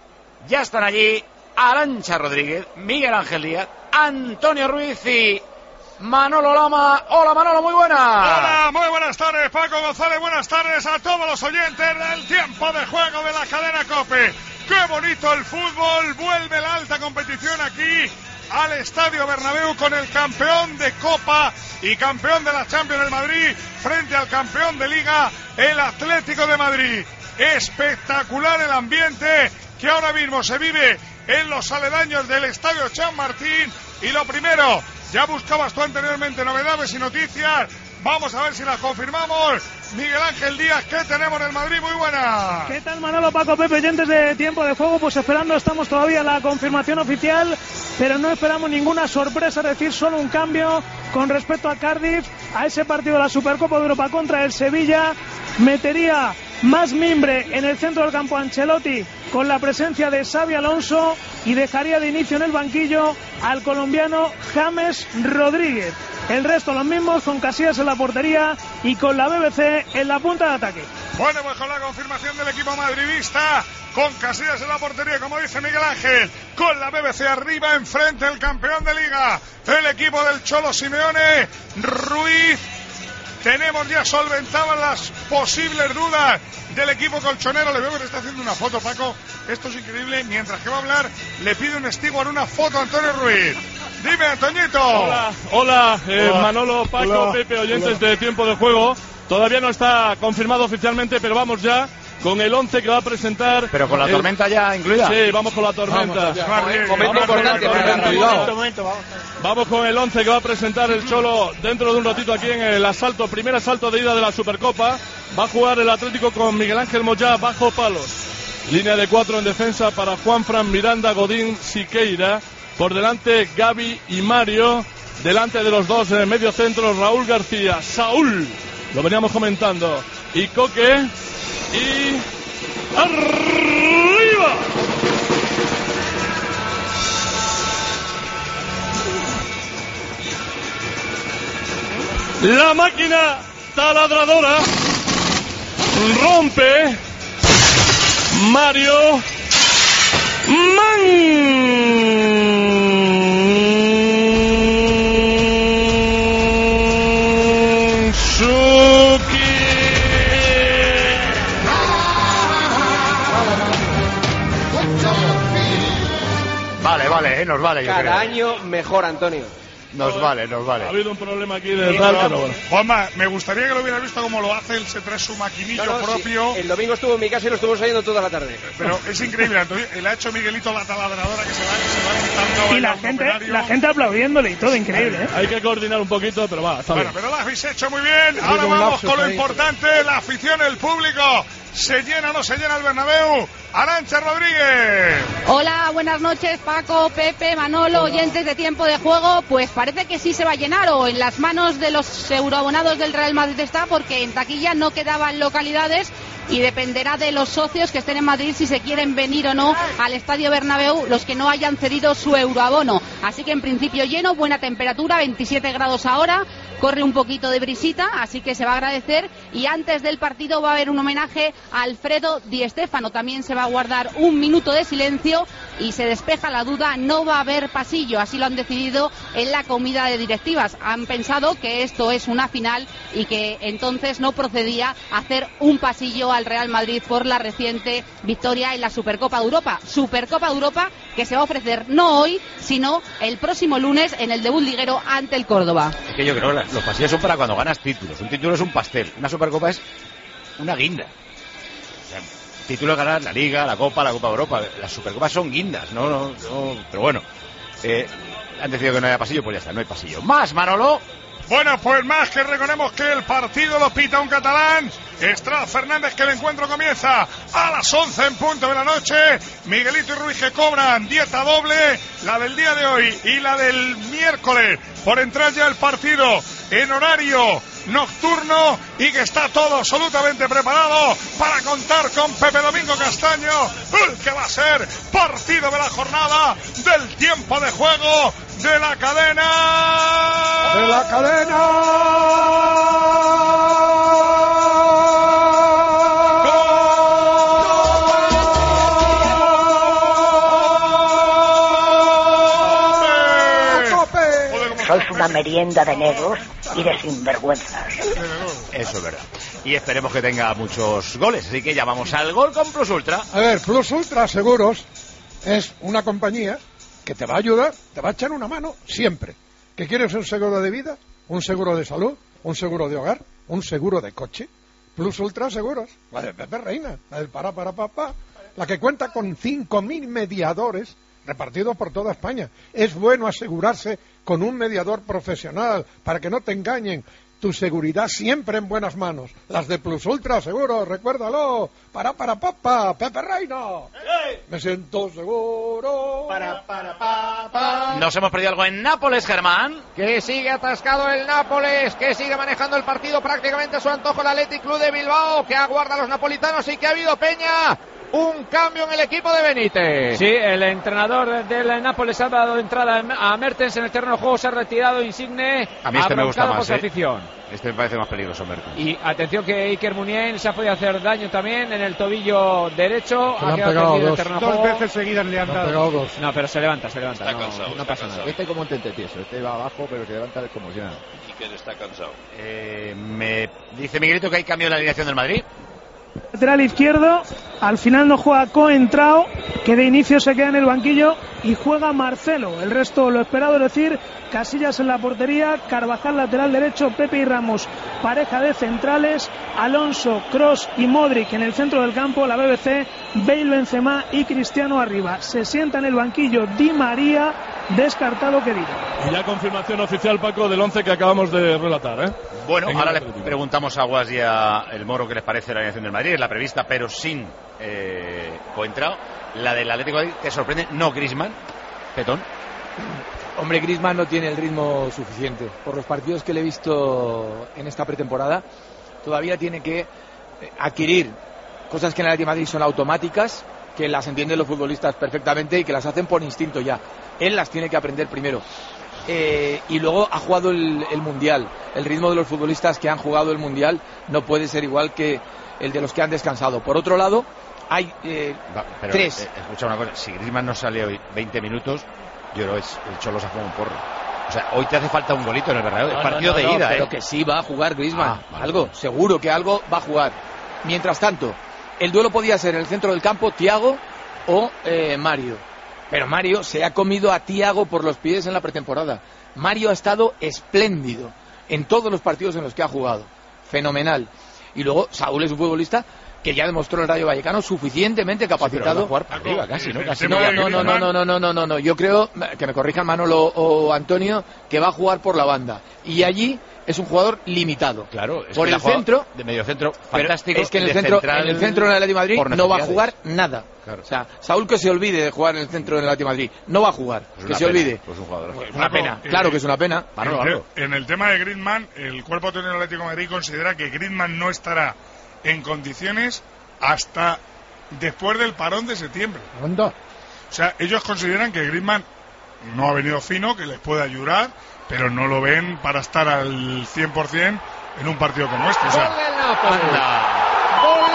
Ya están allí Arantxa Rodríguez, Miguel Ángel Díaz, Antonio Ruiz y... Manolo Lama. Hola Manolo, muy buenas. Hola, muy buenas tardes Paco González, buenas tardes a todos los oyentes del tiempo de juego de la cadena COPE. Qué bonito el fútbol, vuelve la alta competición aquí al Estadio Bernabéu con el campeón de Copa y campeón de la Champions del Madrid frente al campeón de Liga, el Atlético de Madrid. Espectacular el ambiente que ahora mismo se vive en los aledaños del Estadio Chamartín y lo primero... Ya buscabas tú anteriormente novedades y noticias. Vamos a ver si las confirmamos. Miguel Ángel Díaz, ¿qué tenemos en el Madrid? Muy buena. ¿Qué tal Manolo, Paco, Pepe, oyentes de tiempo de juego? Pues esperando, estamos todavía la confirmación oficial, pero no esperamos ninguna sorpresa, es decir, solo un cambio con respecto a Cardiff, a ese partido de la Supercopa de Europa contra el Sevilla. Metería más mimbre en el centro del campo Ancelotti con la presencia de Xabi Alonso y dejaría de inicio en el banquillo al colombiano James Rodríguez. El resto los mismos, con Casillas en la portería y con la B B C en la punta de ataque. Bueno, pues con la confirmación del equipo madridista, con Casillas en la portería, como dice Miguel Ángel, con la B B C arriba, enfrente el campeón de Liga, el equipo del Cholo Simeone, Ruiz. Tenemos ya solventadas las posibles dudas del equipo colchonero. Le veo que le está haciendo una foto, Paco. Esto es increíble. Mientras que va a hablar, le pide un steward una foto a Antonio Ruiz. Dime, Antoñito. Hola, hola, eh, Hola. Manolo, Paco, Hola. Pepe, oyentes Hola. de Tiempo de Juego. Todavía no está confirmado oficialmente, pero vamos ya con el once que va a presentar. Pero con la el- tormenta ya incluida. Sí, vamos con la tormenta. Vamos allá. Vamos Momento con la importante para tormenta. la realidad. Momento, vamos. Vamos con el once que va a presentar el Cholo dentro de un ratito aquí en el asalto, primer asalto de ida de la Supercopa. Va a jugar el Atlético con Miguel Ángel Moyá bajo palos. Línea de cuatro en defensa para Juanfran, Miranda, Godín, Siqueira. Por delante Gaby y Mario. Delante de los dos en el medio centro Raúl García, Saúl. Lo veníamos comentando. Y Coque. Y arriba. La máquina taladradora rompe. Mario Mandzukic. Vale, vale, eh, nos vale. Yo Cada creo. año mejor, Antonio. Nos vale, nos vale. Ha habido un problema aquí Sí, de pero tal, pero vamos, bueno. Juanma, me gustaría que lo hubiera visto como lo hace. Él se trae su maquinillo No, no, sí, propio. el domingo estuvo en mi casa y lo estuvo saliendo toda la tarde. Pero es increíble, Antonio. Le ha hecho Miguelito la taladradora que se va, que se va quitando. Y la el gente, operario. la gente aplaudiéndole y todo, increíble, ¿eh? Hay que coordinar un poquito, pero va, está Bueno, bien. pero lo habéis hecho muy bien. Ahora un vamos lapsus con lo ahí. importante, la afición, el público. ¿Se llena o no se llena el Bernabéu? Arantxa Rodríguez. Hola, buenas noches, Paco, Pepe, Manolo, oyentes de Tiempo de Juego. Pues parece que sí se va a llenar, o en las manos de los euroabonados del Real Madrid está, porque en taquilla no quedaban localidades y dependerá de los socios que estén en Madrid si se quieren venir o no al Estadio Bernabéu, los que no hayan cedido su euroabono. Así que en principio lleno, buena temperatura, veintisiete grados ahora, corre un poquito de brisita, así que se va a agradecer. Y antes del partido va a haber un homenaje a Alfredo Di Stéfano, también se va a guardar un minuto de silencio y se despeja la duda, no va a haber pasillo, así lo han decidido en la comida de directivas. Han pensado que esto es una final y que entonces no procedía hacer un pasillo al Real Madrid por la reciente victoria en la Supercopa de Europa. Supercopa de Europa que se va a ofrecer no hoy, sino el próximo lunes en el debut liguero ante el Córdoba. Es que yo creo que la- los pasillos son para cuando ganas títulos. Un título es un pastel. Una Supercopa es una guinda. O sea, título es ganar la Liga, la Copa, la Copa de Europa. Las Supercopas son guindas, no, no, no. Pero bueno, eh, han decidido que no haya pasillo, pues ya está, no hay pasillo. Más, Manolo. Bueno, pues más que recordemos que el partido lo pita un catalán. Estrada Fernández, que el encuentro comienza a las once en punto de la noche. Miguelito y Ruiz que cobran dieta doble, la del día de hoy y la del miércoles, por entrar ya el partido en horario nocturno, y que está todo absolutamente preparado para contar con Pepe Domingo Castaño, el que va a ser partido de la jornada, del tiempo de juego de la cadena. De la cadena. Sois una merienda de negros y de sinvergüenzas. Eso es verdad. Y esperemos que tenga muchos goles. Así que llamamos al gol con Plus Ultra. A ver, Plus Ultra Seguros es una compañía que te va a ayudar, te va a echar una mano siempre. ¿Que quieres un seguro de vida? ¿Un seguro de salud? ¿Un seguro de hogar? ¿Un seguro de coche? Plus Ultra Seguros, la de Pepe Reina, la del para para papá, la que cuenta con cinco mil mediadores repartidos por toda España. Es bueno asegurarse con un mediador profesional para que no te engañen. Tu seguridad siempre en buenas manos. Las de Plus Ultra Seguros, recuérdalo. Para para papá, Pepe Reina. Me siento seguro. Para para papá. Nos hemos perdido algo en Nápoles, Germán. Que sigue atascado el Nápoles, que sigue manejando el partido prácticamente a su antojo el Athletic Club de Bilbao, que aguarda a los napolitanos y que ha habido peña un cambio en el equipo de Benítez. Sí, el entrenador del Nápoles ha dado entrada a Mertens en el terreno de juego, se ha retirado Insigne. A mí este me gusta más, por su ¿eh? afición. Este me parece más peligroso, Mertens. Y atención que Iker Muniain se ha podido hacer daño también en el tobillo derecho. Se le han pegado dos. Dos veces seguidas le han dado. dos. No, pero se levanta, se levanta. Está no, cansado, no está pasa cansado. nada. Este como un tentetieso, este va abajo, pero se levanta como si nada. Y que está cansado. Eh, me dice Miguelito que hay cambio en la alineación del Madrid. Lateral izquierdo, al final no juega Coentrao, que de inicio se queda en el banquillo, y juega Marcelo. El resto lo esperado, es decir, Casillas en la portería, Carvajal lateral derecho, Pepe y Ramos pareja de centrales, Alonso, Kroos y Modric en el centro del campo, la B B C, Bale, Benzema y Cristiano arriba. Se sienta en el banquillo Di María, descartado que diga. Y ya confirmación oficial, Paco, del once que acabamos de relatar, ¿eh? Bueno, En ahora el le Atlético. preguntamos a Guas y a El Moro qué les parece la alineación del Madrid. Es la prevista, pero sin eh, Coentrao. La del Atlético de Madrid, ¿te sorprende? No Griezmann, Petón. Hombre, Griezmann no tiene el ritmo suficiente. Por los partidos que le he visto en esta pretemporada, todavía tiene que adquirir cosas que en el Atlético de Madrid son automáticas, que las entienden los futbolistas perfectamente y que las hacen por instinto ya. Él las tiene que aprender primero. Eh, y luego ha jugado el, el Mundial. El ritmo de los futbolistas que han jugado el Mundial no puede ser igual que el de los que han descansado. Por otro lado, hay eh, Va, pero, tres. Eh, escucha una cosa, si Griezmann no sale hoy veinte minutos, yo creo que es, el Cholo se ha jugado un porro. O sea, hoy te hace falta un golito en el Bernabéu. No, es partido no, no, de ida, no, pero ¿eh? que sí va a jugar Griezmann. Ah, vale. Algo, seguro que algo va a jugar. Mientras tanto, el duelo podía ser en el centro del campo Thiago o eh, Mario. Pero Mario se ha comido a Thiago por los pies en la pretemporada. Mario ha estado espléndido en todos los partidos en los que ha jugado. Fenomenal. Y luego Saúl es un futbolista que ya demostró en el Rayo Vallecano suficientemente capacitado. Sí, jugar para arriba, casi, ¿no? Casi no, no, no, no, no, no, no, no, no, no. Yo creo, que me corrijan Manolo o Antonio, que va a jugar por la banda. Y allí es un jugador limitado. Claro, es por que el centro, de medio centro, pero fantástico. es que en el de centro, central, en el centro en el Atlético de Madrid por no va a necesidades. jugar nada. Claro. O sea, Saúl que se olvide de jugar en el centro en el Atlético de Madrid. No va a jugar, Pues que una se pena, olvide. Pues un jugador. Es una pena, claro que es una pena. Manolo, en, Manolo. en el tema de Griezmann, el cuerpo técnico del Atlético de Madrid considera que Griezmann no estará en condiciones hasta después del parón de septiembre. Anda. O sea, ellos consideran que Griezmann no ha venido fino, que les puede ayudar, pero no lo ven para estar al cien por ciento en un partido como este. O sea, Gol del Nápoles. Anda. Gol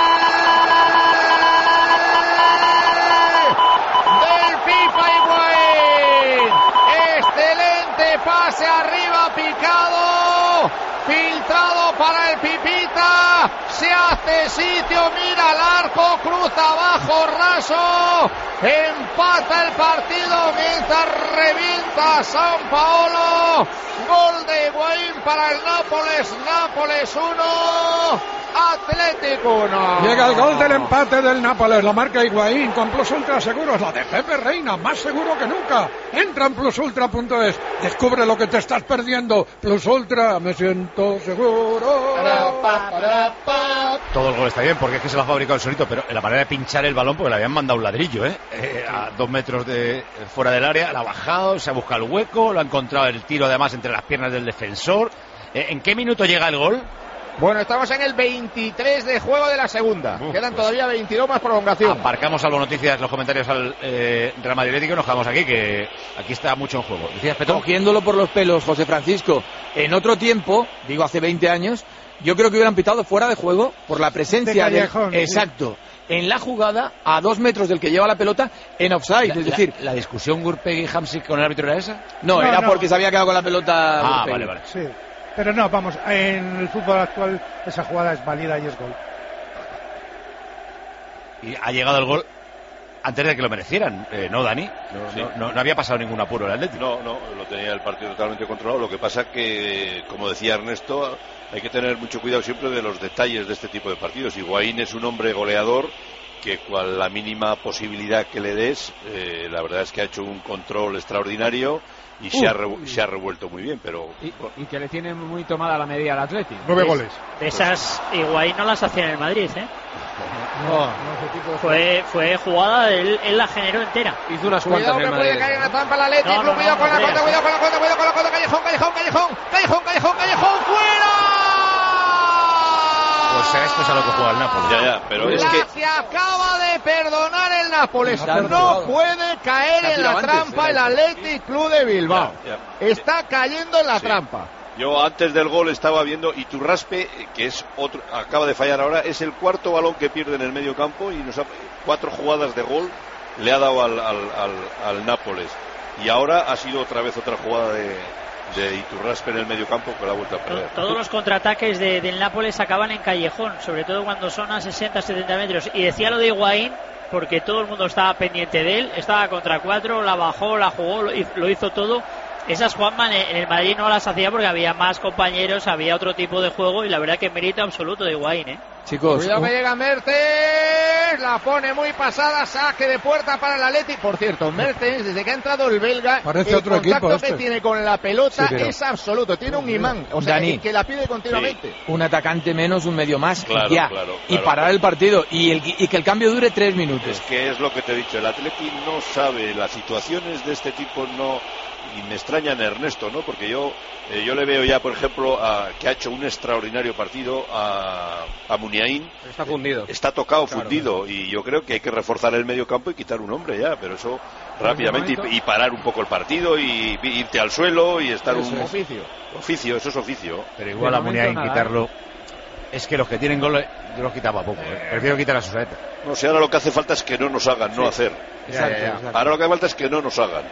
del Pipa Higuaín. Excelente pase arriba picado, filtrado para el Pipita. Se hace sitio, mira al arco, cruza abajo raso, empata el partido mientras revienta San Paolo. Gol de Higuaín para el Nápoles. Nápoles uno, Atlético uno. Llega el gol del empate del Nápoles, la marca Higuaín con Plus Ultra Seguros, la de Pepe Reina, más seguro que nunca. Entra en plus ultra punto es, descubre lo que te estás perdiendo. Plus Ultra, me siento seguro. Todo el gol está bien porque es que se lo ha fabricado el solito, pero en la manera de pinchar el balón, porque le habían mandado un ladrillo, ¿eh? Eh, a dos metros de fuera del área, la ha bajado, se ha buscado el hueco, lo ha encontrado el tiro además entre las piernas del defensor. Eh, ¿En qué minuto llega el gol? Bueno, estamos en el veintitrés de juego de la segunda. Uf, Quedan pues todavía veintidós más prolongación. Aparcamos Albo Noticias, los comentarios al eh, Real Madrid Atlético y nos quedamos aquí, que aquí está mucho en juego. ¿Decías, Petón? Cogiéndolo por los pelos, José Francisco. En otro tiempo, digo hace veinte años, yo creo que hubieran pitado fuera de juego por la presencia De del... Callejón, Exacto. En la jugada, a dos metros del que lleva la pelota, en offside. La, es decir, la, la discusión Gurpegui-Hamsik con el árbitro era esa? no, No, era no. porque se había quedado con la pelota. Ah, Gurpegui. vale, vale. Sí, pero no, vamos, en el fútbol actual esa jugada es válida y es gol. Y ha llegado el gol antes de que lo merecieran, eh, ¿no, Dani? No, Sí. no, no, no había pasado ningún apuro el Atlético. No, no, lo tenía el partido totalmente controlado. Lo que pasa que, como decía Ernesto, hay que tener mucho cuidado siempre de los detalles de este tipo de partidos. Higuaín es un hombre goleador que, cual la mínima posibilidad que le des, eh, la verdad es que ha hecho un control extraordinario y se, ha revu- se ha revuelto muy bien, pero Y, y que le tiene muy tomada la medida al Atlético. Nueve goles. De esas Higuaín no las hacía en el Madrid, ¿eh? No, no, ese tipo de- Fue, fue jugada, él, él la generó entera. Hizo unas Cuidado cuantas que en el puede Madrid. caer en la trampa el Atlético. No, no, Cuidado no, con la no contra, creas. cuidado con la contra, cuidado con la contra. Callejón, Callejón, Callejón, Callejón, Callejón, Callejón, fuera. O sea, esto es a lo que juega el Nápoles. Ya, ya, pero es la que... que acaba de perdonar el Nápoles. No puede caer en la trampa el Athletic Club de Bilbao. Ya, ya. Está cayendo en la Sí. trampa. Yo antes del gol estaba viendo Iturraspe, que es otro, acaba de fallar ahora, es el cuarto balón que pierde en el medio campo y nos ha, cuatro jugadas de gol le ha dado al, al, al, al Nápoles. Y ahora ha sido otra vez otra jugada de, de Iturraspe en el medio campo que la ha vuelto a perder. Todos los contraataques de, del Nápoles acaban en callejón, sobre todo cuando son a sesenta setenta metros. Y decía lo de Higuaín porque todo el mundo estaba pendiente de él, estaba contra cuatro, la bajó, la jugó, lo hizo, lo hizo todo. Esas Juanma en el Madrid no las hacía porque había más compañeros, había otro tipo de juego y la verdad que mérito absoluto de Higuaín, ¿eh? Chicos, cuidado que llega Mertens, la pone muy pasada, saque de puerta para el Athletic. Por cierto, Mertens, desde que ha entrado el belga, Parece el otro contacto equipo que este. tiene con la pelota Sí, pero- es absoluto, tiene un imán, o sea, Dani. que, que la pide continuamente. un atacante menos, un medio más, Claro, y ya. claro, Y claro. parar el partido. Y, el, y que el cambio dure tres minutos. Es que es lo que te he dicho, el Atleti no sabe, las situaciones de este tipo no, y me extraña en Ernesto, ¿no? Porque yo eh, yo le veo ya, por ejemplo, a, que ha hecho un extraordinario partido a, a Muniain. Está fundido. Está tocado, Claro, fundido, y yo creo que hay que reforzar el medio campo y quitar un hombre ya, pero eso rápidamente, y, y parar un poco el partido, y, y irte al suelo y estar Eso un... es oficio. Oficio, eso es oficio. Pero igual a Muniain quitarlo. Es que los que tienen gol yo los quitaba poco. ¿eh? Prefiero quitar a Suseta. No sé, ahora lo que hace falta es que no nos hagan, no hacer. Exacto, exacto. Ahora lo que hace falta es que no nos hagan.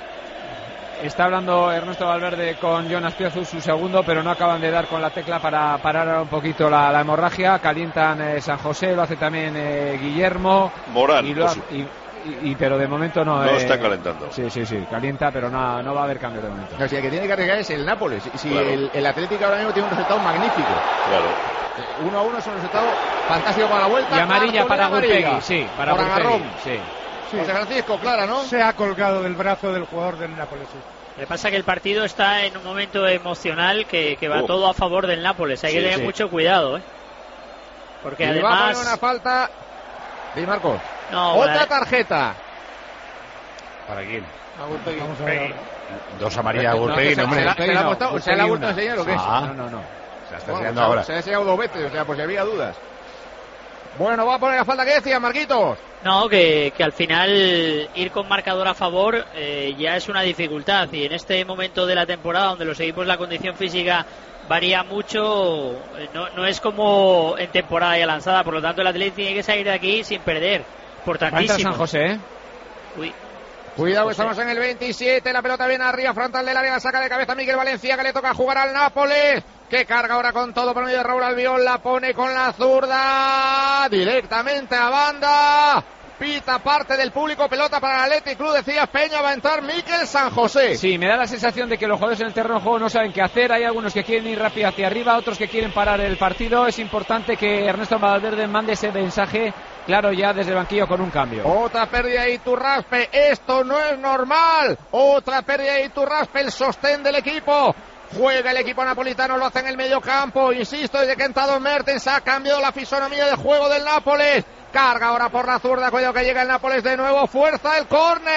Está hablando Ernesto Valverde con Jonas Piazuz, su segundo, pero no acaban de dar con la tecla para parar un poquito la, la hemorragia. Calientan eh, San José, lo hace también eh, Guillermo. Morán, y lo ha- pues, y- y- y- pero de momento no. No eh, está calentando. Sí, sí, sí, calienta, pero no, no va a haber cambio de momento. O sea, el que tiene que arriesgar es el Nápoles. Si Claro. el, el Atlético ahora mismo tiene un resultado magnífico. Claro. Uno a uno es un resultado fantástico para la vuelta. Y amarilla Cartulina para amarilla. Gurpegui, sí, para Por Gurpegui, agarrón. sí. José Francisco, clara, ¿no? Se ha colgado del brazo del jugador del Nápoles. sí. Lo que pasa es que el partido está en un momento emocional que, que va Oh. todo a favor del Nápoles. Hay Sí, que tener sí. mucho cuidado, ¿eh? Porque Y va a poner además... una falta. Di Marcos. No, Otra la- tarjeta. ¿Para quién? Vamos a ver. Dos amarillas a No, Gurpegui, que se- no, hombre. se la- se la ha puesto- se la ha vuelto a enseñar, ¿o qué es? Ah. No, no, no. Se la está Bueno, enseñando se ha- ahora. Se ha enseñado dos veces, o sea, pues si había dudas. Bueno, va a poner la falta que decía, Marquitos. No, que, que al final ir con marcador a favor eh, ya es una dificultad y en este momento de la temporada donde los equipos la condición física varía mucho, eh, no, no es como en temporada ya lanzada, por lo tanto el Atlético tiene que salir de aquí sin perder, Va a entrar importantísimo. San José, ¿eh? Uy. Cuidado, José. estamos en el veintisiete, la pelota viene arriba, frontal del área, la saca de cabeza Miguel Valencia, que le toca jugar al Nápoles, que carga ahora con todo por medio de Raúl Albiol, la pone con la zurda, directamente a banda, pita parte del público, pelota para el Athletic Club, decía Peña, va a entrar Mikel San José. Sí, me da la sensación de que los jugadores en el terreno de juego no saben qué hacer. Hay algunos que quieren ir rápido hacia arriba, otros que quieren parar el partido. Es importante que Ernesto Valverde mande ese mensaje claro ya desde el banquillo con un cambio. Otra pérdida de Iturraspe, esto no es normal, otra pérdida de Iturraspe, el sostén del equipo. Juega el equipo napolitano, lo hace en el medio campo, insisto, desde que ha entrado Mertens ha cambiado la fisonomía del juego del Nápoles. Carga ahora por la zurda, cuidado que llega el Nápoles de nuevo, fuerza el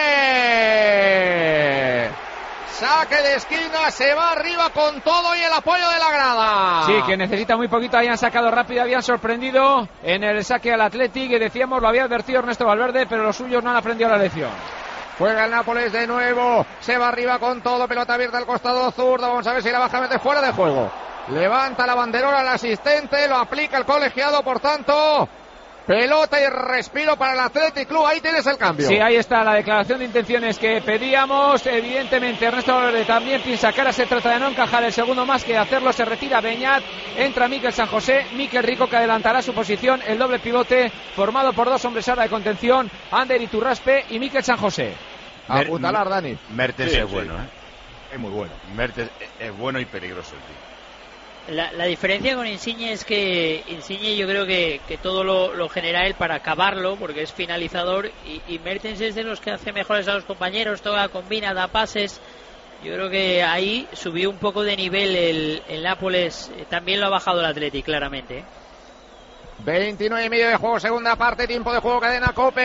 córner. Saque de esquina, se va arriba con todo y el apoyo de la grada. Sí, que necesita muy poquito, habían sacado rápido, habían sorprendido en el saque al Athletic, que decíamos, lo había advertido Ernesto Valverde, pero los suyos no han aprendido la lección. Juega el Nápoles de nuevo, se va arriba con todo, pelota abierta al costado zurdo, vamos a ver si la baja mete fuera de juego. Levanta la banderola el asistente, lo aplica el colegiado, por tanto, pelota y respiro para el Athletic Club, ahí tienes el cambio. Sí, ahí está la declaración de intenciones que pedíamos. Evidentemente Ernesto Valverde también piensa que ahora se trata de no encajar el segundo más que hacerlo. Se retira Beñat, entra Mikel San José, Mikel Rico, que adelantará su posición, el doble pivote formado por dos hombres ahora de contención, Ander Iturraspe y Mikel San José. A apuntalar, Dani. Mertens Sí, es sí. bueno, ¿eh? Es muy bueno. Mertens es bueno y peligroso el tío. La, la diferencia con Insigne es que Insigne yo creo que, que todo lo, lo genera él para acabarlo porque es finalizador y, y Mertens es de los que hace mejores a los compañeros, toda combina, da pases. Yo creo que ahí subió un poco de nivel el, el Nápoles, eh, también lo ha bajado el Athletic claramente, ¿eh? veintinueve y medio de juego, segunda parte, tiempo de juego, cadena COPE.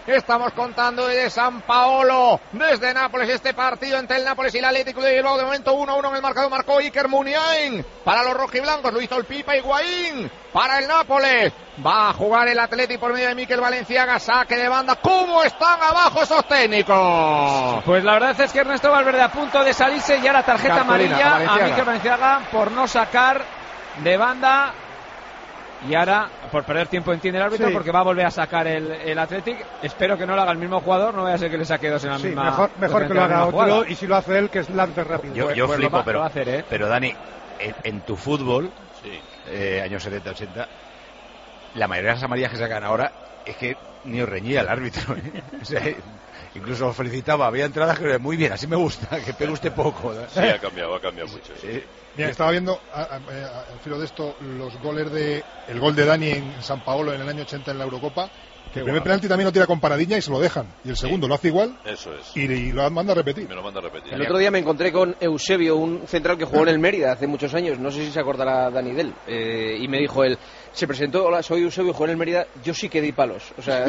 Estamos contando desde San Paolo, desde Nápoles, este partido entre el Nápoles y el Atlético de Bilbao. De momento uno a uno en el marcador, marcó Iker Muniain para los rojiblancos, lo hizo el Pipa Higuaín para el Nápoles. Va a jugar el Atlético por medio de Mikel Valenciaga, saque de banda. ¿Cómo están abajo esos técnicos? Pues la verdad es que Ernesto Valverde a punto de salirse, ya la tarjeta Cartulina, amarilla Valenciaga. a Mikel Valenciaga por no sacar de banda. Y ahora, por perder tiempo, entiende el árbitro, Sí. porque va a volver a sacar el, el Athletic. Espero que no lo haga el mismo jugador, no vaya a ser que le saque dos en la Sí, misma. mejor, mejor dos que lo en la haga misma otro, jugada. y si lo hace él, que es lance rápido. Yo, Pues- yo pues lo flipo, va- lo pero, va a hacer, ¿eh? pero Dani, en, en tu fútbol, eh, años setenta, ochenta, la mayoría de las amarillas que sacan ahora es que ni os reñía el árbitro. ¿eh? O sea, incluso os felicitaba, había entradas que muy bien, así me gusta, que pegue usted poco. ¿no? Sí, ha cambiado, ha cambiado mucho. Sí. Mira, estaba viendo a- a- a- al filo de esto los goles de el gol de Dani en San Paolo en el año ochenta en la Eurocopa, que el primer penalti también lo tira con paradilla y se lo dejan, y el segundo lo hace igual Eso es. y, y lo manda a repetir. Me lo manda a repetir. El otro día me encontré con Eusebio, un central que jugó en el Mérida hace muchos años, no sé si se acordará Dani de él, eh, y me dijo él, se presentó, hola, soy Eusebio, jugué en el Mérida, yo sí que di palos, o sea...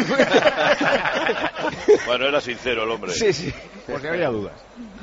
Bueno, era sincero el hombre. Sí, sí. Por si había dudas.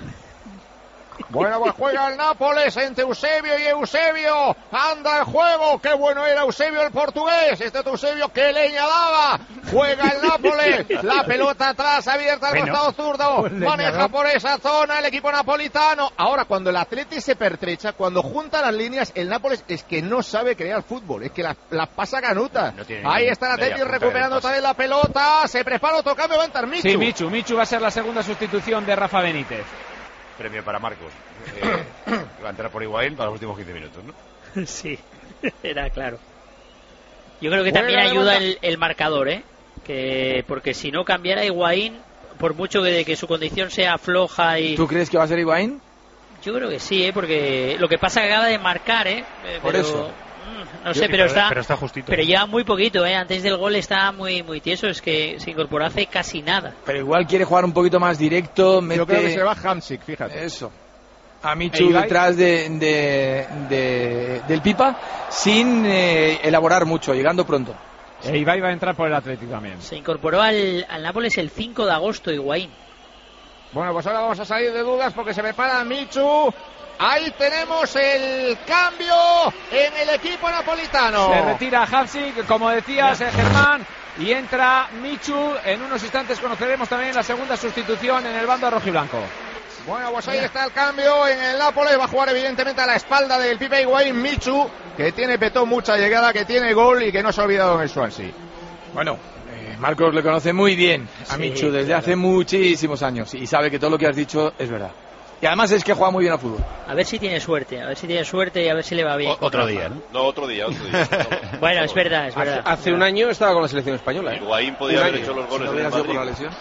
Bueno, pues juega el Nápoles entre Eusebio y Eusebio. Anda el juego. Qué bueno era Eusebio el portugués. Este es Eusebio que leña daba. Juega el Nápoles. La pelota atrás abierta al Bueno, costado zurdo. un Maneja leñador. por esa zona el equipo napolitano. Ahora, cuando el Atleti se pertrecha, cuando junta las líneas, el Nápoles es que no sabe crear fútbol. Es que las las pasa canuta. tiene Ahí ni está el media Atleti punta recuperando del otra pase. vez la pelota. Se prepara otro cambio. Va a entrar Michu. Sí, Michu. Michu va a ser la segunda sustitución de Rafa Benítez. Premio para Marcos. Eh, que va a entrar por Higuaín para los últimos quince minutos, ¿no? Sí, era claro. Yo creo que Buena también ayuda levanta. el, el marcador, ¿eh? Que, porque si no cambiara Higuaín, por mucho que, de que su condición sea floja y... ¿Tú crees que va a ser Higuaín? Yo creo que sí, ¿eh? Porque lo que pasa es que acaba de marcar, ¿eh? Eh, Por pero- eso. Mm, No Yo- sé, pero está, pero está justito. pero lleva muy poquito, ¿eh? Antes del gol está muy muy tieso, es que se incorporó hace casi nada. Pero igual quiere jugar un poquito más directo. Mete... Yo creo que se va Hamsik, fíjate. Eso. A Michu ¿E Ibai? detrás de, de- de- del Pipa, sin eh, elaborar mucho, llegando pronto. E Ibai va a entrar por el Atlético también. Se incorporó al, al Nápoles el cinco de agosto, Higuaín. Bueno, pues ahora vamos a salir de dudas porque se prepara Michu. Ahí tenemos el cambio en el equipo napolitano. Se retira Hapsik, como decías, eh, Germán, y entra Michu. En unos instantes conoceremos también la segunda sustitución en el bando rojiblanco. Bueno, pues ahí está el cambio en el Nápoles. Va a jugar evidentemente a la espalda del Pipe Higuaín Michu, que tiene petón mucha llegada, que tiene gol y que no se ha olvidado en el Swansea. Bueno, eh, Marcos le conoce muy bien a Sí, Michu desde claro. hace muchísimos años y sabe que todo lo que has dicho es verdad. Y además es que juega muy bien al fútbol. A ver si tiene suerte, a ver si tiene suerte y a ver si le va bien. O- otro día, ¿no? No, otro día, otro día. Bueno, es verdad, es verdad. Hace un año estaba con la selección española, ¿eh? Higuaín podía Un haber año. hecho los Si goles no en el hubiera sido por la Madrid. lesión.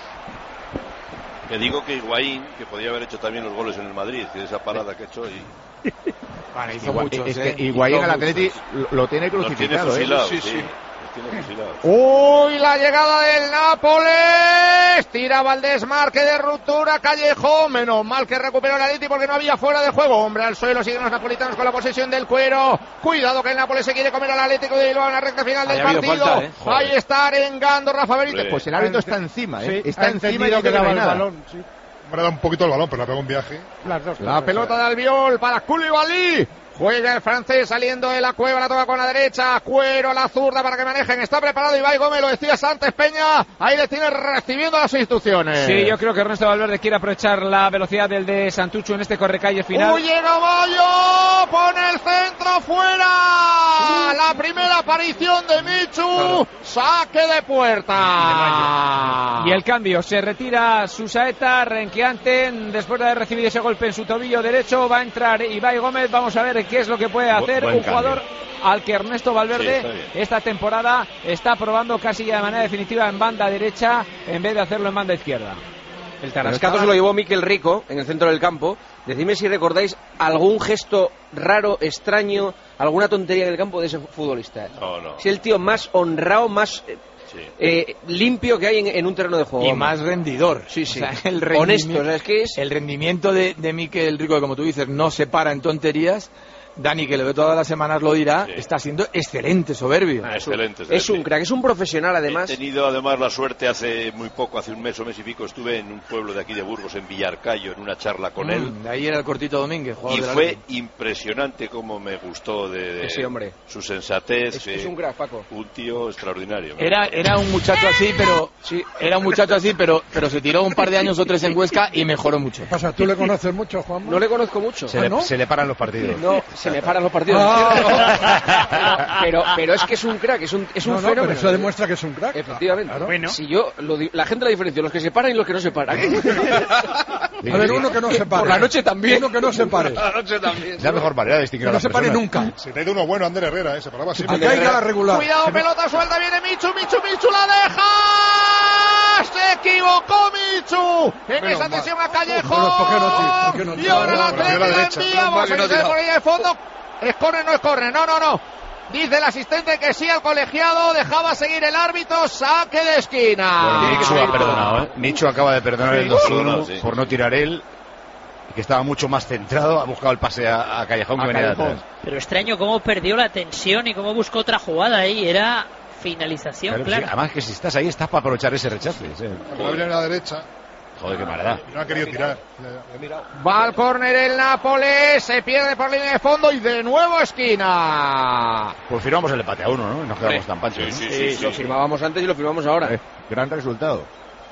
Que digo que Higuaín, que podía haber hecho también los goles en el Madrid, que esa parada que ha hecho y Vale, hizo Igual- muchos, es eh, que Higuaín hizo al Atleti muchos. lo, lo tiene los tiene crucificado, ¿eh? fusilados. Sí, Sí, sí. los tiene fusilados. Uy, la llegada del Nápoles. Tira Valdés, marque de ruptura, Callejón. Menos mal que recuperó el Atleti porque no había fuera de juego. Hombre al suelo, siguen los napolitanos con la posesión del cuero. Cuidado que el Nápoles se quiere comer al Atlético de Bilbao en la recta final del Haya habido partido. falta, ¿eh? Ahí está arengando Rafa Benítez. Hombre. Pues el árbitro está encima, ¿eh? Sí, está ha encima y entendido dice que que no daba hay el nada. balón. Sí. Me ha dado un poquito el balón, pero la pegó un viaje. Las dos La cosas, pelota eh. de Albiol para Koulibaly. Juega el francés saliendo de la cueva, la toca con la derecha, Cuero a la zurda para que manejen. Está preparado Ibai Gómez, lo decías antes, Peña. Ahí le tiene recibiendo las instrucciones. Sí, yo creo que Ernesto Valverde quiere aprovechar la velocidad del de Santucho en este correcalle final. ¡Uy, llega Mayo! ¡Pone el centro fuera! La primera aparición de Michu. Saque de puerta. Y el cambio, se retira Susaeta, renqueante, después de haber recibido ese golpe en su tobillo derecho, va a entrar Ibai Gómez. Vamos a ver qué es lo que puede hacer Buen un jugador al que Ernesto Sí, Valverde está bien. esta temporada está probando casi ya de manera definitiva en banda derecha en vez de hacerlo en banda izquierda. El tarascazo se lo llevó Miquel Rico en el centro del campo. Decidme si recordáis algún gesto raro, extraño, alguna tontería en el campo de ese futbolista. No, no. Es el tío más honrado, más eh, Sí. eh, limpio que hay en, en un terreno de juego. Y más rendidor. Sí, sí. O sea, el Honesto, rendimiento, o sea, es que es... el rendimiento de, de Mikel Rico, como tú dices, no se para en tonterías. Dani, que lo ve todas las semanas, lo dirá, Sí. está siendo excelente, soberbio. Ah, excelente, Es excelente. un crack, es un profesional además. He tenido además la suerte hace muy poco, hace un mes o mes y pico, estuve en un pueblo de aquí de Burgos, en Villarcayo, en una charla con Mm, él. de ahí era el Cortito Domínguez, jugador Y del fue Atlético. impresionante cómo me gustó de, de Ese hombre. su sensatez. Es, eh, es un crack, Paco. un tío extraordinario. Era, era un muchacho así, pero sí, era un muchacho así, pero, pero se tiró un par de años o tres en Huesca y mejoró mucho. Pasa, ¿tú le conoces mucho, Juan? No le conozco mucho. Se, ¿Ah, le, no? se le paran los partidos. No, se me paran los partidos. Ah. pero, pero es que es un crack, es un, es un No, no, fenómeno. pero eso demuestra que es un crack. Efectivamente. Claro. Bueno. Si yo, lo di- la gente la diferencia, los que se paran y los que no se paran. A ver, uno que no se pare. Por la noche también. Uno que no se pare. Por la noche también. Es la mejor manera de distinguir Que a no las se pare personas. nunca. Se te ha ido uno bueno, Ander Herrera, ¿eh? Se paraba Que siempre. caiga la regular. Cuidado, Se me- pelota suelta, viene Michu, Michu, Michu la deja. Se equivocó Michu. En Menos esa mal. tensión a Pero, ¿por qué no Callejón. tira? ¿Por qué no Y tira? ahora el No, Atlético no, no, la derecha. envía. Vamos a que no ver tira. por ella de fondo. ¿Es córner no es córner? No, no, no. Dice el asistente que sí al colegiado. Dejaba seguir el árbitro. Saque de esquina. Bueno, Tiene que Michu seguir ha perdonado, ¿eh? Michu acaba de perdonar el Sí. dos uno Perdonado, sí. por no tirar él, y que estaba mucho más centrado, ha buscado el pase a, a Callejón que A venía de Callejón. atrás. Pero extraño cómo perdió la tensión y cómo buscó otra jugada ahí. Era finalización, Claro, claro. sí, además que si estás ahí estás para aprovechar ese rechace. Sí. La viene a la derecha Joder, qué maldad. y no ha querido tirar. Va al córner el Nápoles. Se pierde por línea de fondo y de nuevo esquina. Pues firmamos el empate a uno, ¿no? Y nos quedamos tan panchos. Sí, ¿no? sí, Sí, sí, lo sí. firmábamos antes y lo firmamos ahora. Eh, gran resultado.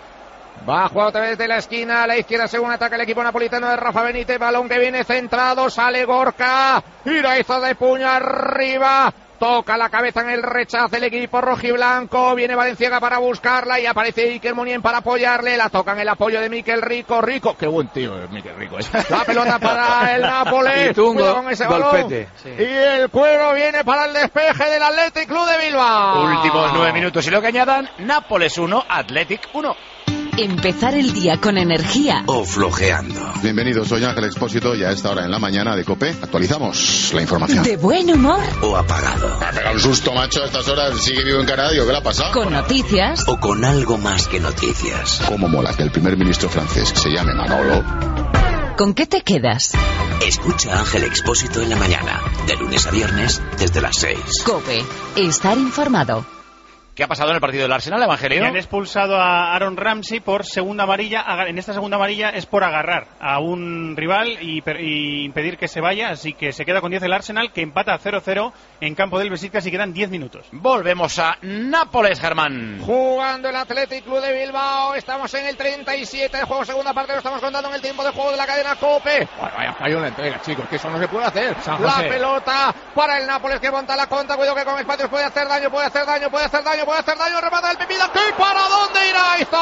Va a jugar otra vez de la esquina a la izquierda según ataca el equipo napolitano de Rafa Benítez. Balón que viene centrado, sale Gorka. Iraiza de puño arriba. Toca la cabeza en el rechazo el equipo rojiblanco. Viene Valenciaga para buscarla y aparece Iker Muniain para apoyarle. La tocan el apoyo de Mikel Rico. Rico, qué buen tío es Mikel Rico. ¿eh? La pelota para el Nápoles. Y tú un Cuidado go- con ese golpete, balón. sí. Y el cuero viene para el despeje del Athletic Club de Bilbao. Últimos nueve minutos y lo que añadan, Nápoles uno, Athletic uno. Empezar el día con energía. O flojeando. Bienvenidos, soy Ángel Expósito y a esta hora en la mañana de COPE actualizamos la información. De buen humor. O apagado. Me ha pegado un susto, macho, a estas horas sigue vivo encarado. Digo, ¿qué le ha pasado? Con noticias. O con algo más que noticias. ¿Cómo mola que el primer ministro francés se llame Manolo? ¿Con qué te quedas? Escucha a Ángel Expósito en la mañana. De lunes a viernes, desde las seis. COPE. Estar informado. ¿Qué ha pasado en el partido del Arsenal, Evangelio? Y han expulsado a Aaron Ramsey por segunda amarilla. Aga- En esta segunda amarilla es por agarrar a un rival y, per- y impedir que se vaya. Así que se queda con diez el Arsenal, que empata a cero cero en campo del Besiktas y quedan diez minutos. Volvemos a Nápoles, Germán. Jugando el Athletic Club de Bilbao. Estamos en el treinta y siete de juego, segunda parte. Lo estamos contando en el tiempo de juego de la cadena COPE. Bueno, vaya fallo en la entrega, chicos, que eso no se puede hacer. San La José. pelota para el Nápoles que monta la contra. Cuidado que con espacios puede hacer daño, puede hacer daño, puede hacer daño, puede hacer daño. Remata el Pepita. ¿Qué para dónde irá esto?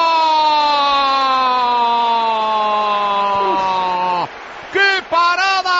¡Qué parada,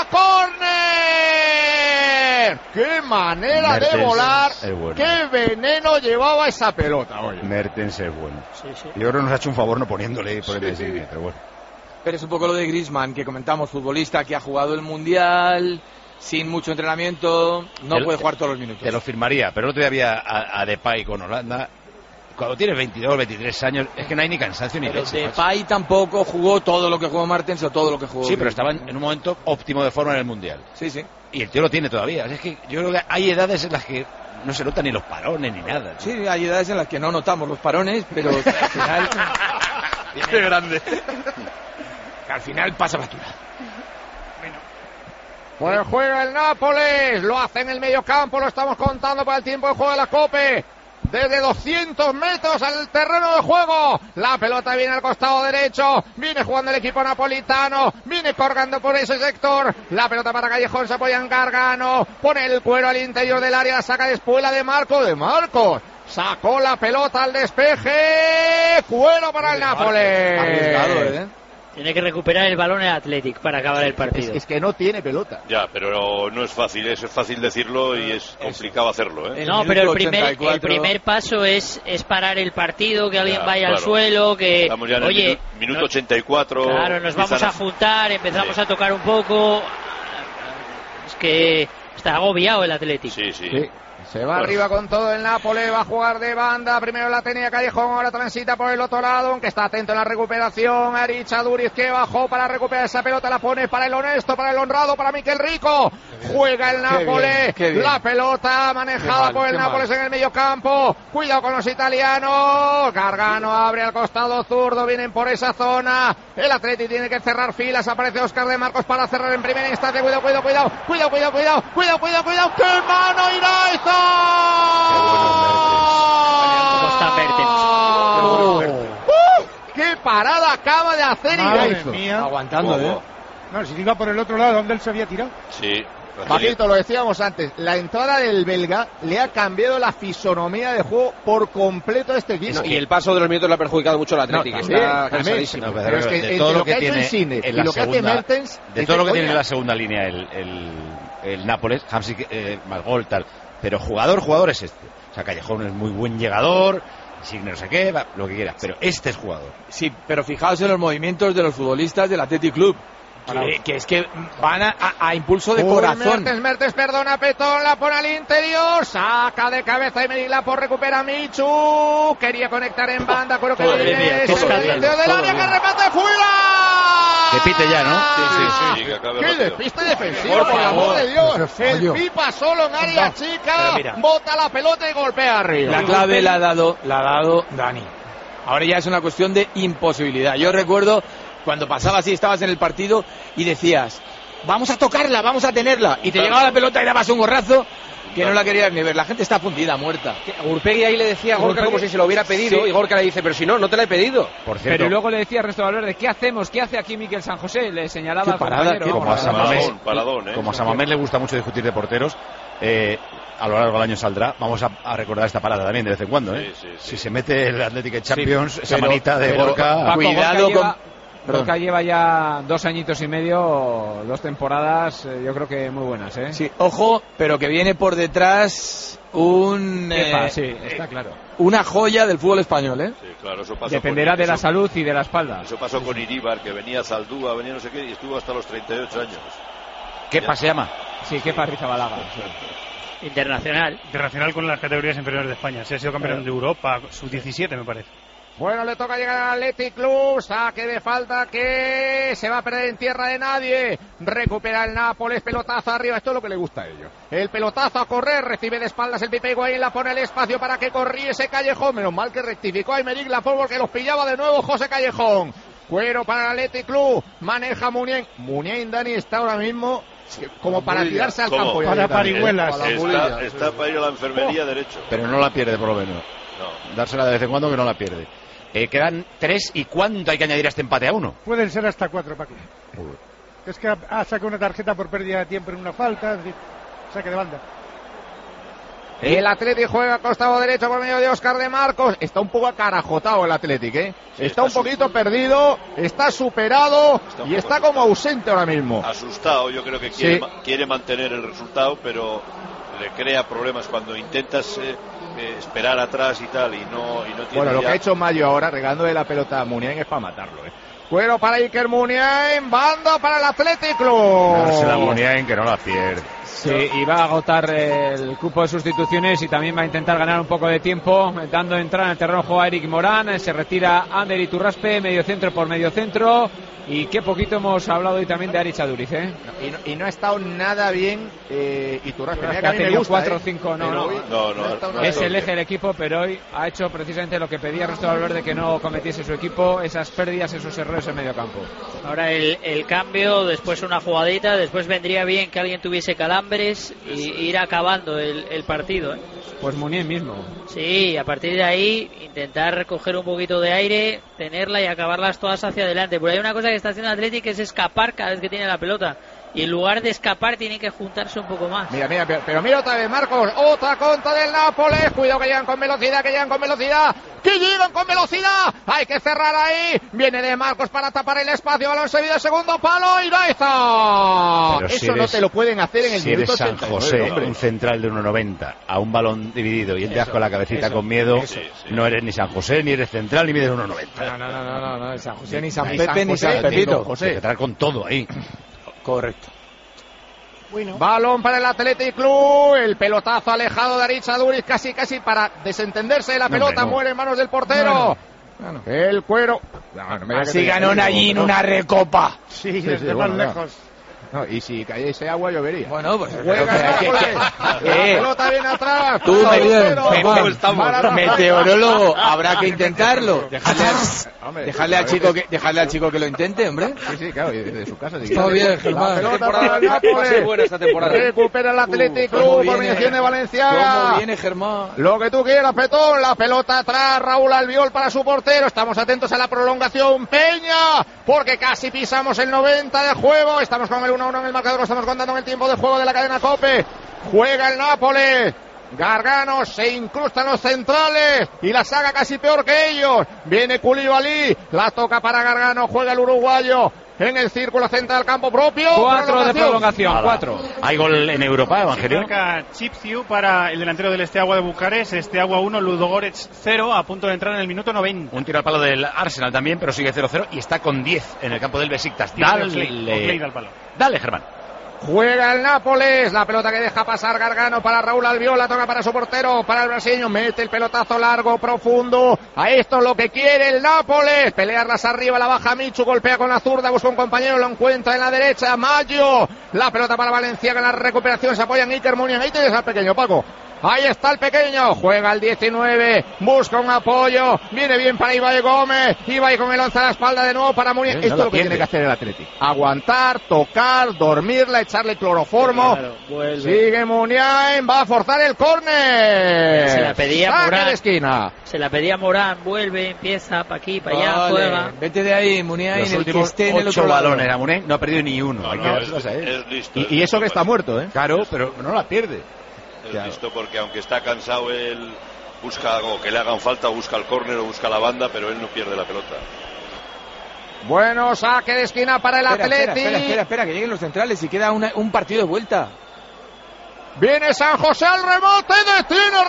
córner! ¡Qué manera Mertens de volar! es bueno. ¡Qué veneno llevaba esa pelota! Oye. Mertens es bueno. Sí, sí. Yo creo que nos ha hecho un favor no poniéndole por el designia, pero bueno. Pero es un poco lo de Griezmann, que comentamos, futbolista que ha jugado el Mundial sin mucho entrenamiento, no Te lo- puede jugar todos los minutos. Te lo firmaría, pero el otro día había a, a Depay con Holanda. Cuando tienes veintidós, veintitrés años, es que no hay ni cansancio ni Pero leche. macho. Depay tampoco jugó todo lo que jugó Martens o todo lo que jugó. Sí, pero Griezmann. estaba en, en un momento óptimo de forma en el Mundial. Sí, sí. Y el tío lo tiene todavía. Es que yo creo que hay edades en las que no se notan ni los parones ni nada. Sí, hay edades en las que no notamos los parones, pero al final... Qué grande. Al final pasa factura. Pues juega el Nápoles, lo hace en el medio campo, lo estamos contando para el tiempo de juego de la COPE. Desde doscientos metros al terreno de juego. La pelota viene al costado derecho. Viene jugando el equipo napolitano. Viene colgando por ese sector. La pelota para Callejón. Se apoya en Gargano. Pone el cuero al interior del área. Saca después la de Marco. De Marcos. Sacó la pelota al despeje. Cuero para el Nápoles. Arriesgado, ¿eh? Tiene que recuperar el balón el Athletic para acabar el partido. Es que no tiene pelota. Ya, pero no es fácil, es fácil decirlo y es complicado hacerlo, ¿eh? No, pero el primer, el primer paso es, es parar el partido, que alguien Ya, vaya al claro. suelo, que Estamos ya en oye, el minu- minuto ochenta y cuatro. claro, nos vamos a juntar, empezamos Sí. a tocar un poco. Es que está agobiado el Athletic. Sí, sí. Se va arriba con todo el Nápoles, va a jugar de banda, primero la tenía Callejón, ahora transita por el otro lado, aunque está atento en la recuperación, Aricha Duriz que bajó para recuperar esa pelota, la pone para el honesto, para el honrado, para Mikel Rico, Juega el Nápoles. Qué bien. La pelota manejada mal, por el qué Nápoles mal. en el medio campo. Cuidado con los italianos. Gargano abre al costado zurdo. Vienen por esa zona. El Atleti tiene que cerrar filas. Aparece Óscar de Marcos para cerrar en primera instancia. Cuidado, cuidado, cuidado. Cuidado, cuidado, cuidado. Cuidado, cuidado, cuidado. ¡Qué mano Iraiza! ¿Cómo está Mertens? ¡Uh! ¡Qué parada acaba de hacer Madre Iraiza! mía. Aguantando, ¿eh? No, si iba por el otro lado, donde él se había tirado. Sí. Bajito, lo decíamos antes, la entrada del belga le ha cambiado la fisonomía de juego por completo a este equipo. No, y el paso de los minutos le ha perjudicado mucho al Atlético, No, que también, está también. cansadísimo. No, pero, Pero es que de entre todo lo lo que que ha hecho tiene el Cine en y la lo que hace segunda, Mertens, de es todo de lo que tiene coña. en la segunda línea el, el, el Nápoles, Hamsik, eh, más gol, tal, pero jugador, jugador es este. O sea, Callejón es muy buen llegador, Signe no sé qué, va, lo que quieras, pero este es jugador. Sí, pero fijaos en los movimientos de los futbolistas del Athletic Club. Que, que es que van a, a, a impulso de Uy, corazón. Mertens, Mertens, perdona, Petón, la pone al interior, saca de cabeza y Medina por recupera Michu, quería conectar en banda, creo que Todo viene bien, ese todo bien, delantero del todo área que bien. remate fuera. Que pite ya, ¿no? Sí, sí, sí, que acabe ¡Qué rápido. despiste defensivo, Por por el amor favor. de Dios! Pero El fallo. Pipa solo en área No, chica, pero mira. bota la pelota y golpea arriba. La clave la ha dado, la ha dado Dani. Ahora ya es una cuestión de imposibilidad. Yo recuerdo cuando pasaba así, estabas en el partido y decías, vamos a tocarla, vamos a tenerla. Y te llegaba la pelota y dabas un gorrazo que no la querías ni ver. La gente está fundida, muerta. Urpegui ahí le decía a Gorka Urpegui- como si se lo hubiera pedido, Sí. y Gorka le dice, pero si no, no te la he pedido. Por cierto, Pero luego le decía a Ernesto Valverde, ¿qué hacemos? ¿Qué hace aquí Miquel San José? Le señalaba Qué al parada, compañero. qué como a San Mamés, Paradón, paradón, ¿eh? como a San Mamés le gusta mucho discutir de porteros, eh, a lo largo del año saldrá. Vamos a, a recordar esta parada también de vez en cuando, ¿eh? Sí, sí, sí. Si se mete el Athletic Champions, Sí, esa pero- manita de pero- Gorka. Paco, Cuidado Gorka con- lleva, Perdón. Gorka lleva ya dos añitos y medio, dos temporadas, eh, yo creo que muy buenas, ¿eh? Sí, ojo, pero que viene por detrás un Kepa, eh, sí, está claro. una joya del fútbol español, ¿eh? Sí, claro, eso pasó Dependerá con, de la eso- salud y de la espalda. Eso pasó con Iríbar, que venía Zaldúa, venía no sé qué, y estuvo hasta los treinta y ocho años. Kepa se llama. Sí, Kepa Arrizabalaga. Internacional. Internacional con las categorías inferiores de España. Se ha sido campeón de Europa, sub diecisiete me parece. Bueno, le toca llegar al Athletic Club, saque de falta que se va a perder en tierra de nadie. Recupera el Nápoles, pelotazo arriba, esto es lo que le gusta a ellos. El pelotazo a correr, recibe de espaldas el Pipe Higuaín, la pone el espacio para que corriese Callejón. Menos mal que rectificó a Aymeric Laporte porque los pillaba de nuevo José Callejón. Cuero para el Athletic Club, maneja Muniain. Muniain, Dani, está ahora mismo como para Mulilla. tirarse al ¿Cómo? campo. ya Para directamente. parihuelas. Para la Está, mulilla. está para ir a la enfermería derecho. Pero no la pierde, por lo menos. No. Dársela de vez en cuando que no la pierde. Eh, quedan tres y ¿cuánto hay que añadir a este empate a uno? Pueden ser hasta cuatro, Paco. Es que ha, ha sacado una tarjeta por pérdida de tiempo en una falta, es decir, saque de banda. El Athletic juega costado derecho por medio de Óscar de Marcos. Está un poco acarajotado el Athletic, ¿eh? Sí, está, está un poquito perdido, está superado Está un y poco está como ausente ahora mismo. Asustado, yo creo que quiere, Sí. ma- quiere mantener el resultado, pero le crea problemas cuando intentas eh, eh, esperar atrás y tal, y no, y no tiene Bueno, lo ya- que ha hecho Mayo ahora, regándole la pelota a Muniain, es para matarlo, ¿eh? Cuero para Iker Muniain, banda para el Athletic Club. Dársela a Muniain que no la pierde. Sí, y va a agotar el cupo de sustituciones y también va a intentar ganar un poco de tiempo, dando entrada en el terreno de juego a Eric Morán. Se retira Ander Iturraspe, medio centro por medio centro. Y qué poquito hemos hablado hoy también de Aritz Aduriz, ¿eh? Y no, y no ha estado nada bien eh, Iturraspe. Mira que a ha mí me tenido gusta, cuatro o ¿eh? cinco, no, Pero no. hoy No, no, ha estado no nada Es bien. el eje del equipo, pero hoy ha hecho precisamente lo que pedía Ernesto Valverde, que no cometiese su equipo, esas pérdidas, esos errores en medio campo. Ahora el, el cambio, después una jugadita, después vendría bien que alguien tuviese calambres y ir acabando el, el partido, ¿eh? Pues Muniain mismo. Sí, a partir de ahí intentar recoger un poquito de aire, tenerla y acabarlas todas hacia adelante. Pero hay una cosa que está haciendo Athletic, que es escapar cada vez que tiene la pelota. Y en lugar de escapar tiene que juntarse un poco más. Mira, mira, pero, pero mira otra vez, Marcos, otra contra del Nápoles, cuidado que llegan con velocidad, que llegan con velocidad, que llegan con velocidad, hay que cerrar ahí, viene de Marcos para tapar el espacio, balón seguido, segundo palo, Iraiza. Pero si Eso no eres- te lo pueden hacer en el Si eres minuto San ochenta y nueve, José, hombre. un central de uno noventa, a un balón dividido y entras Eso, con la cabecita eso, con miedo, eso. no eres ni San José, ni eres central, ni mides uno noventa. No, no, no, no, no, no, ni San José, ni San Ni Pepe, San ni José, San Pepito. Don José. Hay que entrar con todo ahí. Correcto. Balón para el Athletic Club, el pelotazo alejado de Aritz Aduriz, casi casi para desentenderse de la No, pelota, hombre, no. muere en manos del portero. El cuero. No, no me digas que Así te- ganó Nallín una recopa. Sí, Sí, desde sí, más bueno, lejos. No, y si cayese agua llovería. Bueno, pues juega que, que, que, la pelota viene atrás. Tú, me, bien, me, me, meteorólogo, habrá que intentarlo. Dejarle al, hombre, dejarle al chico que dejarle al chico que lo intente, hombre. Sí, sí, claro, y desde su casa. Está bien, Germán. La pelota del Nápoles. Buena esta temporada. Recupera el Athletic Club por mediación de Valenciaga. ¿Cómo viene, Germán? Lo que tú quieras, Petón. La pelota atrás, Raúl Albiol para su portero. Estamos atentos a la prolongación. Peña, porque casi pisamos el noventa de juego. Estamos con el uno a uno en el marcador. Estamos contando en el tiempo de juego de la cadena COPE. Juega el Nápoles. Gargano se incrusta en los centrales y la saga casi peor que ellos. Viene Koulibaly, la toca para Gargano, juega el uruguayo en el círculo central del campo propio. Cuatro de prolongación, cuatro. Hay gol en Europa, Evangelio. Marca Chipziu para el delantero del Steaua de Bucarest. Steaua uno, Ludogorets cero, a punto de entrar en el minuto noventa. Un tiro al palo del Arsenal también, pero sigue cero cero y está con diez en el campo del Besiktas. Dale, dale, Germán. Juega el Nápoles, la pelota que deja pasar Gargano para Raúl Albiol, la toca para su portero, para el brasileño, mete el pelotazo largo, profundo, a esto es lo que quiere el Nápoles, pelearlas arriba, la baja Michu, golpea con la zurda, busca un compañero, lo encuentra en la derecha, Mayo, la pelota para Valenciaga, en la recuperación se apoya en Iker Muniain, ahí tienes al pequeño Paco. Ahí está el pequeño, juega el diecinueve, busca un apoyo, viene bien para Ibai Gómez, Ibai con el once a la espalda de nuevo para Muniain. Esto es lo que tiene que hacer el Atlético, aguantar, tocar, dormirla, echarle cloroformo. Claro, sigue Muniain, va a forzar el córner. Se la pedía Saque Morán. de esquina. Se la pedía Morán, vuelve, empieza para aquí, para allá, vale, juega. Vete de ahí, Muniain, Los el que últimos esté en el ocho otro lado. balones a Muniain no ha perdido ni uno. No, Hay no, que es, dárselos a él. es listo. Y, y eso que está muerto, ¿eh? Claro, pero no la pierde. Es claro. Listo porque aunque está cansado él busca algo que le hagan falta, busca el córner o busca la banda, pero él no pierde la pelota. Bueno, saque de esquina para el espera, Atleti. Espera, espera, espera, espera, que lleguen los centrales y queda una, un partido de vuelta. Viene San José al rebote, destino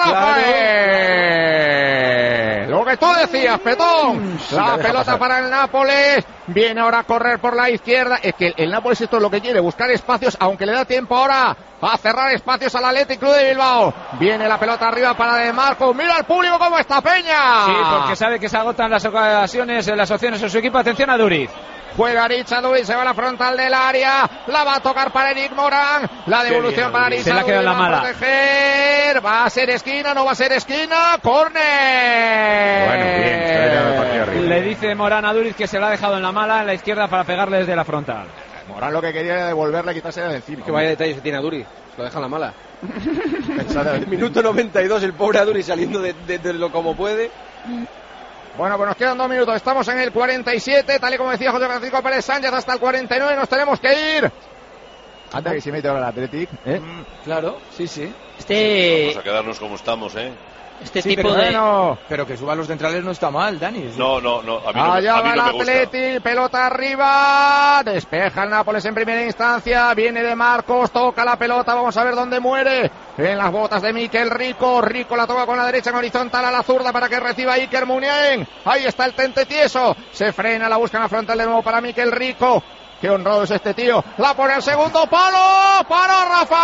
Rafael. Claro. Lo que tú decías, Petón. Sí, la pelota pasar. Para el Nápoles. Viene ahora a correr por la izquierda. Es que el Nápoles esto es lo que quiere, buscar espacios, aunque le da tiempo ahora a cerrar espacios al Athletic Club de Bilbao. Viene la pelota arriba para De Marco. Mira al público cómo está Peña. Sí, porque sabe que se agotan las ocasiones, las opciones en su equipo. Atención a Duriz. Juega Richa Duriz, se va a la frontal del área, la va a tocar para Eric Morán, la devolución para Richa. Se la queda en la mala. Proteger. Va a ser esquina, no va a ser esquina, córner. Bueno, bien, está partido arriba. Le dice Morán a Duriz que se la ha dejado en la mala, en la izquierda para pegarle desde la frontal. Morán lo que quería era devolverle, quitarse de encima. Que vaya detalle se tiene a Duriz, lo deja en la mala. Minuto noventa y dos, el pobre a Duriz saliendo de, de, de lo como puede. Bueno, pues nos quedan dos minutos, estamos en el cuarenta y siete, tal y como decía José Francisco Pérez Sánchez, hasta el cuarenta y nueve nos tenemos que ir. Anda que se mete ahora el Athletic, ¿eh? Mm, claro, sí, sí. Este... Vamos a quedarnos como estamos, ¿eh? Este sí, tipo pero de... Bueno, pero que suban los centrales no está mal, Dani. No, no, no, a mí no, allá a mí va no me el gusta. Atleti, pelota arriba, despeja el Nápoles en primera instancia, viene De Marcos, toca la pelota, vamos a ver dónde muere, en las botas de Mikel Rico, Rico la toca con la derecha en horizontal a la zurda para que reciba Iker Muniain, ahí está el tente tieso, se frena, la busca en la frontal de nuevo para Mikel Rico. Qué honrado es este tío. La pone al segundo palo. ¡Para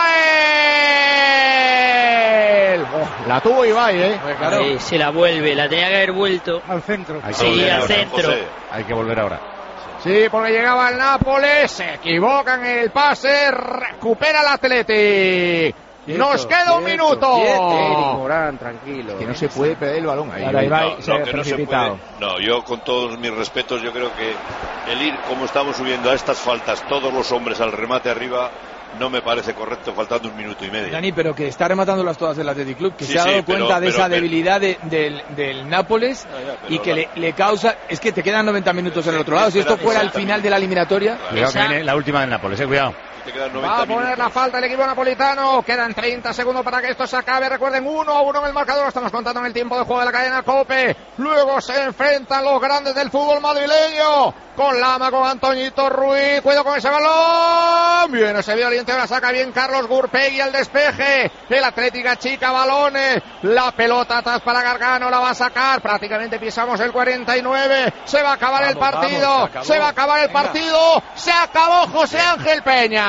Rafael! Oh, la tuvo Ibai, ¿eh? Claro. Sí, se la vuelve. La tenía que haber vuelto. Al centro. Sí, al centro. Hay que volver ahora. Sí, porque llegaba el Nápoles. Se equivoca en el pase. Recupera el Athletic. Quieto, Nos queda quieto, un minuto. Eric Morán, tranquilo. Es que no se puede perder el balón ahí. Ahora Ibai no, se no, que no se puede. No, yo con todos mis respetos, yo creo que el ir como estamos subiendo a estas faltas, todos los hombres al remate arriba, no me parece correcto faltando un minuto y medio. Dani, pero que está rematándolas todas el Athletic Club, que sí, se ha dado sí, cuenta pero, de pero, esa pero, debilidad de, del, del Nápoles no, ya, y que la, le, le causa... Es que te quedan noventa minutos en el otro lado. Si esto fuera el final de la eliminatoria... Cuidado que viene la última del Nápoles, eh, cuidado. Va a poner la falta el equipo napolitano. Quedan treinta segundos para que esto se acabe. Recuerden, uno a uno en el marcador. Estamos contando en el tiempo de juego de la cadena COPE. Luego se enfrentan los grandes del fútbol madrileño. Con Lama, con Antoñito Ruiz. Cuidado con ese balón. Bien, ese violín atención, la saca bien Carlos Gurpegui, el despeje, el Atlético chica balones, la pelota atrás para Gargano, la va a sacar, prácticamente pisamos el cuarenta y nueve, se va a acabar vamos, el partido, vamos, se, se va a acabar el Venga. partido, se acabó José Ángel Peña.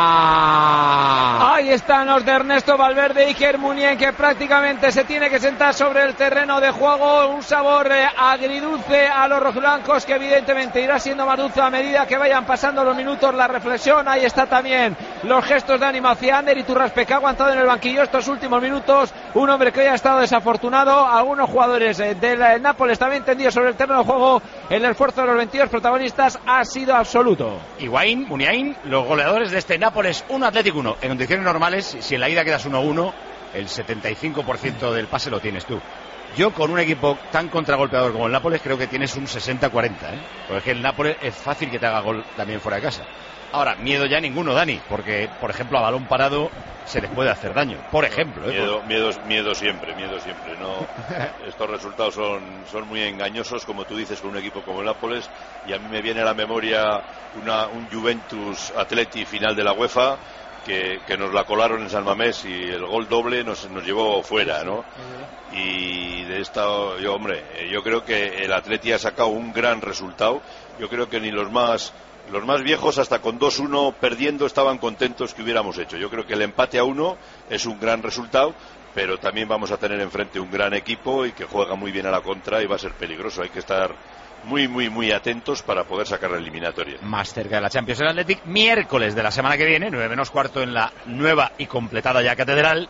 Ahí están los de Ernesto Valverde y Germunien, que prácticamente se tiene que sentar sobre el terreno de juego, un sabor eh, agridulce a los rojiblancos, que evidentemente irá siendo más dulce a medida que vayan pasando los minutos. La reflexión, ahí está también los gestos de ánimo hacia Ander Iturraspe, que ha aguantado en el banquillo estos últimos minutos, un hombre que hoy ha estado desafortunado. Algunos jugadores del Nápoles también tendidos sobre el terreno de juego. El esfuerzo de los veintidós protagonistas ha sido absoluto. Higuaín, Muniain, los goleadores de este Nápoles uno Atlético uno. En condiciones normales, si en la ida quedas uno uno, el setenta y cinco por ciento del pase lo tienes tú. Yo con un equipo tan contragolpeador como el Nápoles creo que tienes un sesenta cuarenta, ¿eh? Porque es que el Nápoles es fácil que te haga gol también fuera de casa. Ahora, miedo ya ninguno, Dani, porque, por ejemplo, a balón parado se les puede hacer daño. Por ejemplo, ¿eh? Miedo, miedo, miedo siempre, miedo siempre. No, estos resultados son, son muy engañosos, como tú dices, con un equipo como el Nápoles, y a mí me viene a la memoria una, un Juventus Atleti final de la UEFA, que, que nos la colaron en San Mamés y el gol doble nos, nos llevó fuera, ¿no? Y de esta, yo, hombre, yo creo que el Atleti ha sacado un gran resultado. Yo creo que ni los más los más viejos, hasta con dos uno perdiendo, estaban contentos que hubiéramos hecho. Yo creo que el empate a uno es un gran resultado, pero también vamos a tener enfrente un gran equipo y que juega muy bien a la contra y va a ser peligroso. Hay que estar muy, muy, muy atentos para poder sacar la eliminatoria. Más cerca de la Champions, el Athletic, miércoles de la semana que viene, nueve menos cuarto, en la nueva y completada ya Catedral,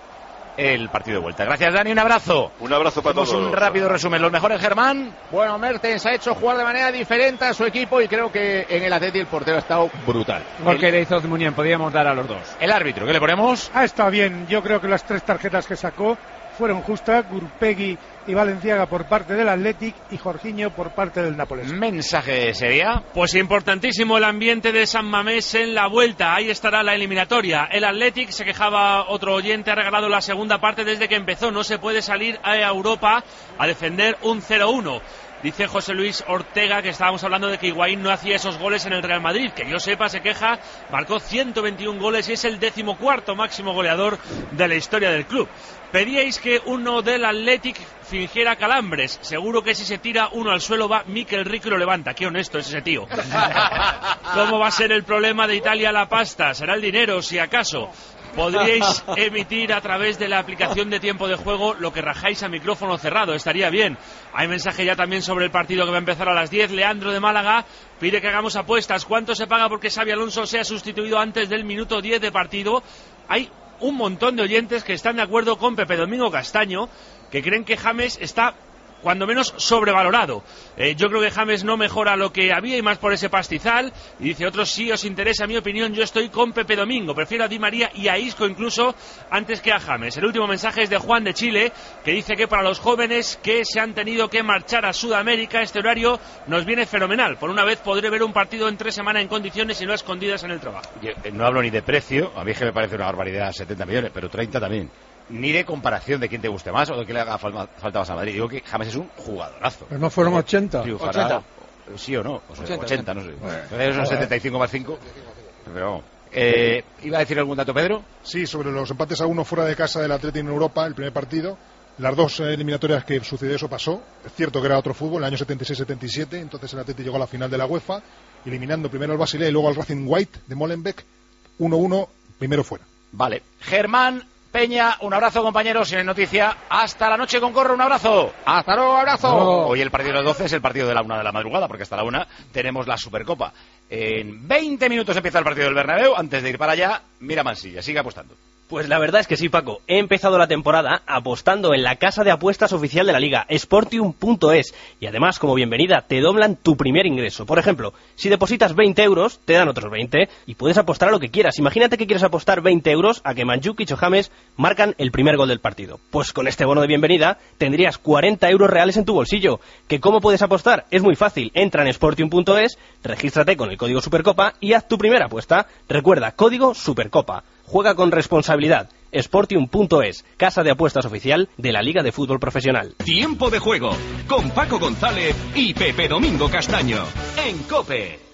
el partido de vuelta. Gracias, Dani, un abrazo. Un abrazo para todos. Un rápido resumen. Los mejores, Germán. Bueno, Mertens ha hecho jugar de manera diferente a su equipo y creo que en el Atleti el portero ha estado brutal. Porque le hizo Muniain, podíamos dar a los dos. El árbitro, ¿qué le ponemos? Ah, está bien. Yo creo que las tres tarjetas que sacó fueron justas. Gurpegui y Valenciaga por parte del Athletic y Jorginho por parte del Nápoles. Mensaje sería, pues importantísimo el ambiente de San Mamés en la vuelta. Ahí estará la eliminatoria. El Athletic, se quejaba otro oyente, ha regalado la segunda parte desde que empezó. No se puede salir a Europa a defender un cero uno. Dice José Luis Ortega que estábamos hablando de que Higuaín no hacía esos goles en el Real Madrid. Que yo sepa, se queja, marcó ciento veintiún goles y es el decimocuarto máximo goleador de la historia del club. Pedíais que uno del Athletic fingiera calambres. Seguro que si se tira uno al suelo va Mikel Rico y lo levanta. Qué honesto es ese tío. ¿Cómo va a ser el problema de Italia la pasta? ¿Será el dinero, si acaso? Podríais emitir a través de la aplicación de tiempo de juego lo que rajáis a micrófono cerrado, estaría bien. Hay mensaje ya también sobre el partido que va a empezar a las diez. Leandro de Málaga pide que hagamos apuestas. ¿Cuánto se paga porque Xabi Alonso sea sustituido antes del minuto diez de partido? Hay un montón de oyentes que están de acuerdo con Pepe Domingo Castaño, que creen que James está cuando menos sobrevalorado. Eh, yo creo que James no mejora lo que había y más por ese pastizal. Y dice otros, si os interesa mi opinión, yo estoy con Pepe Domingo. Prefiero a Di María y a Isco incluso antes que a James. El último mensaje es de Juan de Chile, que dice que para los jóvenes que se han tenido que marchar a Sudamérica, este horario nos viene fenomenal. Por una vez podré ver un partido en tres semanas en condiciones y no a escondidas en el trabajo. Yo, eh, no hablo ni de precio, a mí que me parece una barbaridad, setenta millones, pero treinta también. Ni de comparación de quién te guste más o de quién le haga falta más a Madrid. Digo que James es un jugadorazo. Pero no fueron ochenta. ochenta. Sí o no, o sea, ochenta, ochenta, no sé. Bueno, son setenta y cinco más cinco. Pero eh, ¿iba a decir algún dato, Pedro? Sí, sobre los empates a uno fuera de casa del Atleti en Europa, el primer partido. Las dos eh, eliminatorias que sucedió eso pasó. Es cierto que era otro fútbol, el año setenta y seis setenta y siete. Entonces el Atleti llegó a la final de la UEFA, eliminando primero al Basilea y luego al Racing White de Molenbeek. uno uno, primero fuera. Vale. Germán Peña, un abrazo, compañeros, en noticia. Hasta la noche con Corro, un abrazo. Hasta luego, abrazo. No. Hoy el partido de las doce es el partido de la una de la madrugada, porque hasta la una tenemos la Supercopa. En veinte minutos empieza el partido del Bernabéu. Antes de ir para allá, mira Mansilla, sigue apostando. Pues la verdad es que sí, Paco. He empezado la temporada apostando en la casa de apuestas oficial de la Liga, Sportium punto es. Y además, como bienvenida, te doblan tu primer ingreso. Por ejemplo, si depositas veinte euros, te dan otros veinte y puedes apostar a lo que quieras. Imagínate que quieres apostar veinte euros a que Mandzukic o James marcan el primer gol del partido. Pues con este bono de bienvenida tendrías cuarenta euros reales en tu bolsillo. ¿Que cómo puedes apostar? Es muy fácil. Entra en Sportium punto es, regístrate con el código Supercopa y haz tu primera apuesta. Recuerda, código Supercopa. Juega con responsabilidad. Sportium punto es, casa de apuestas oficial de la Liga de Fútbol Profesional. Tiempo de juego con Paco González y Pepe Domingo Castaño en COPE.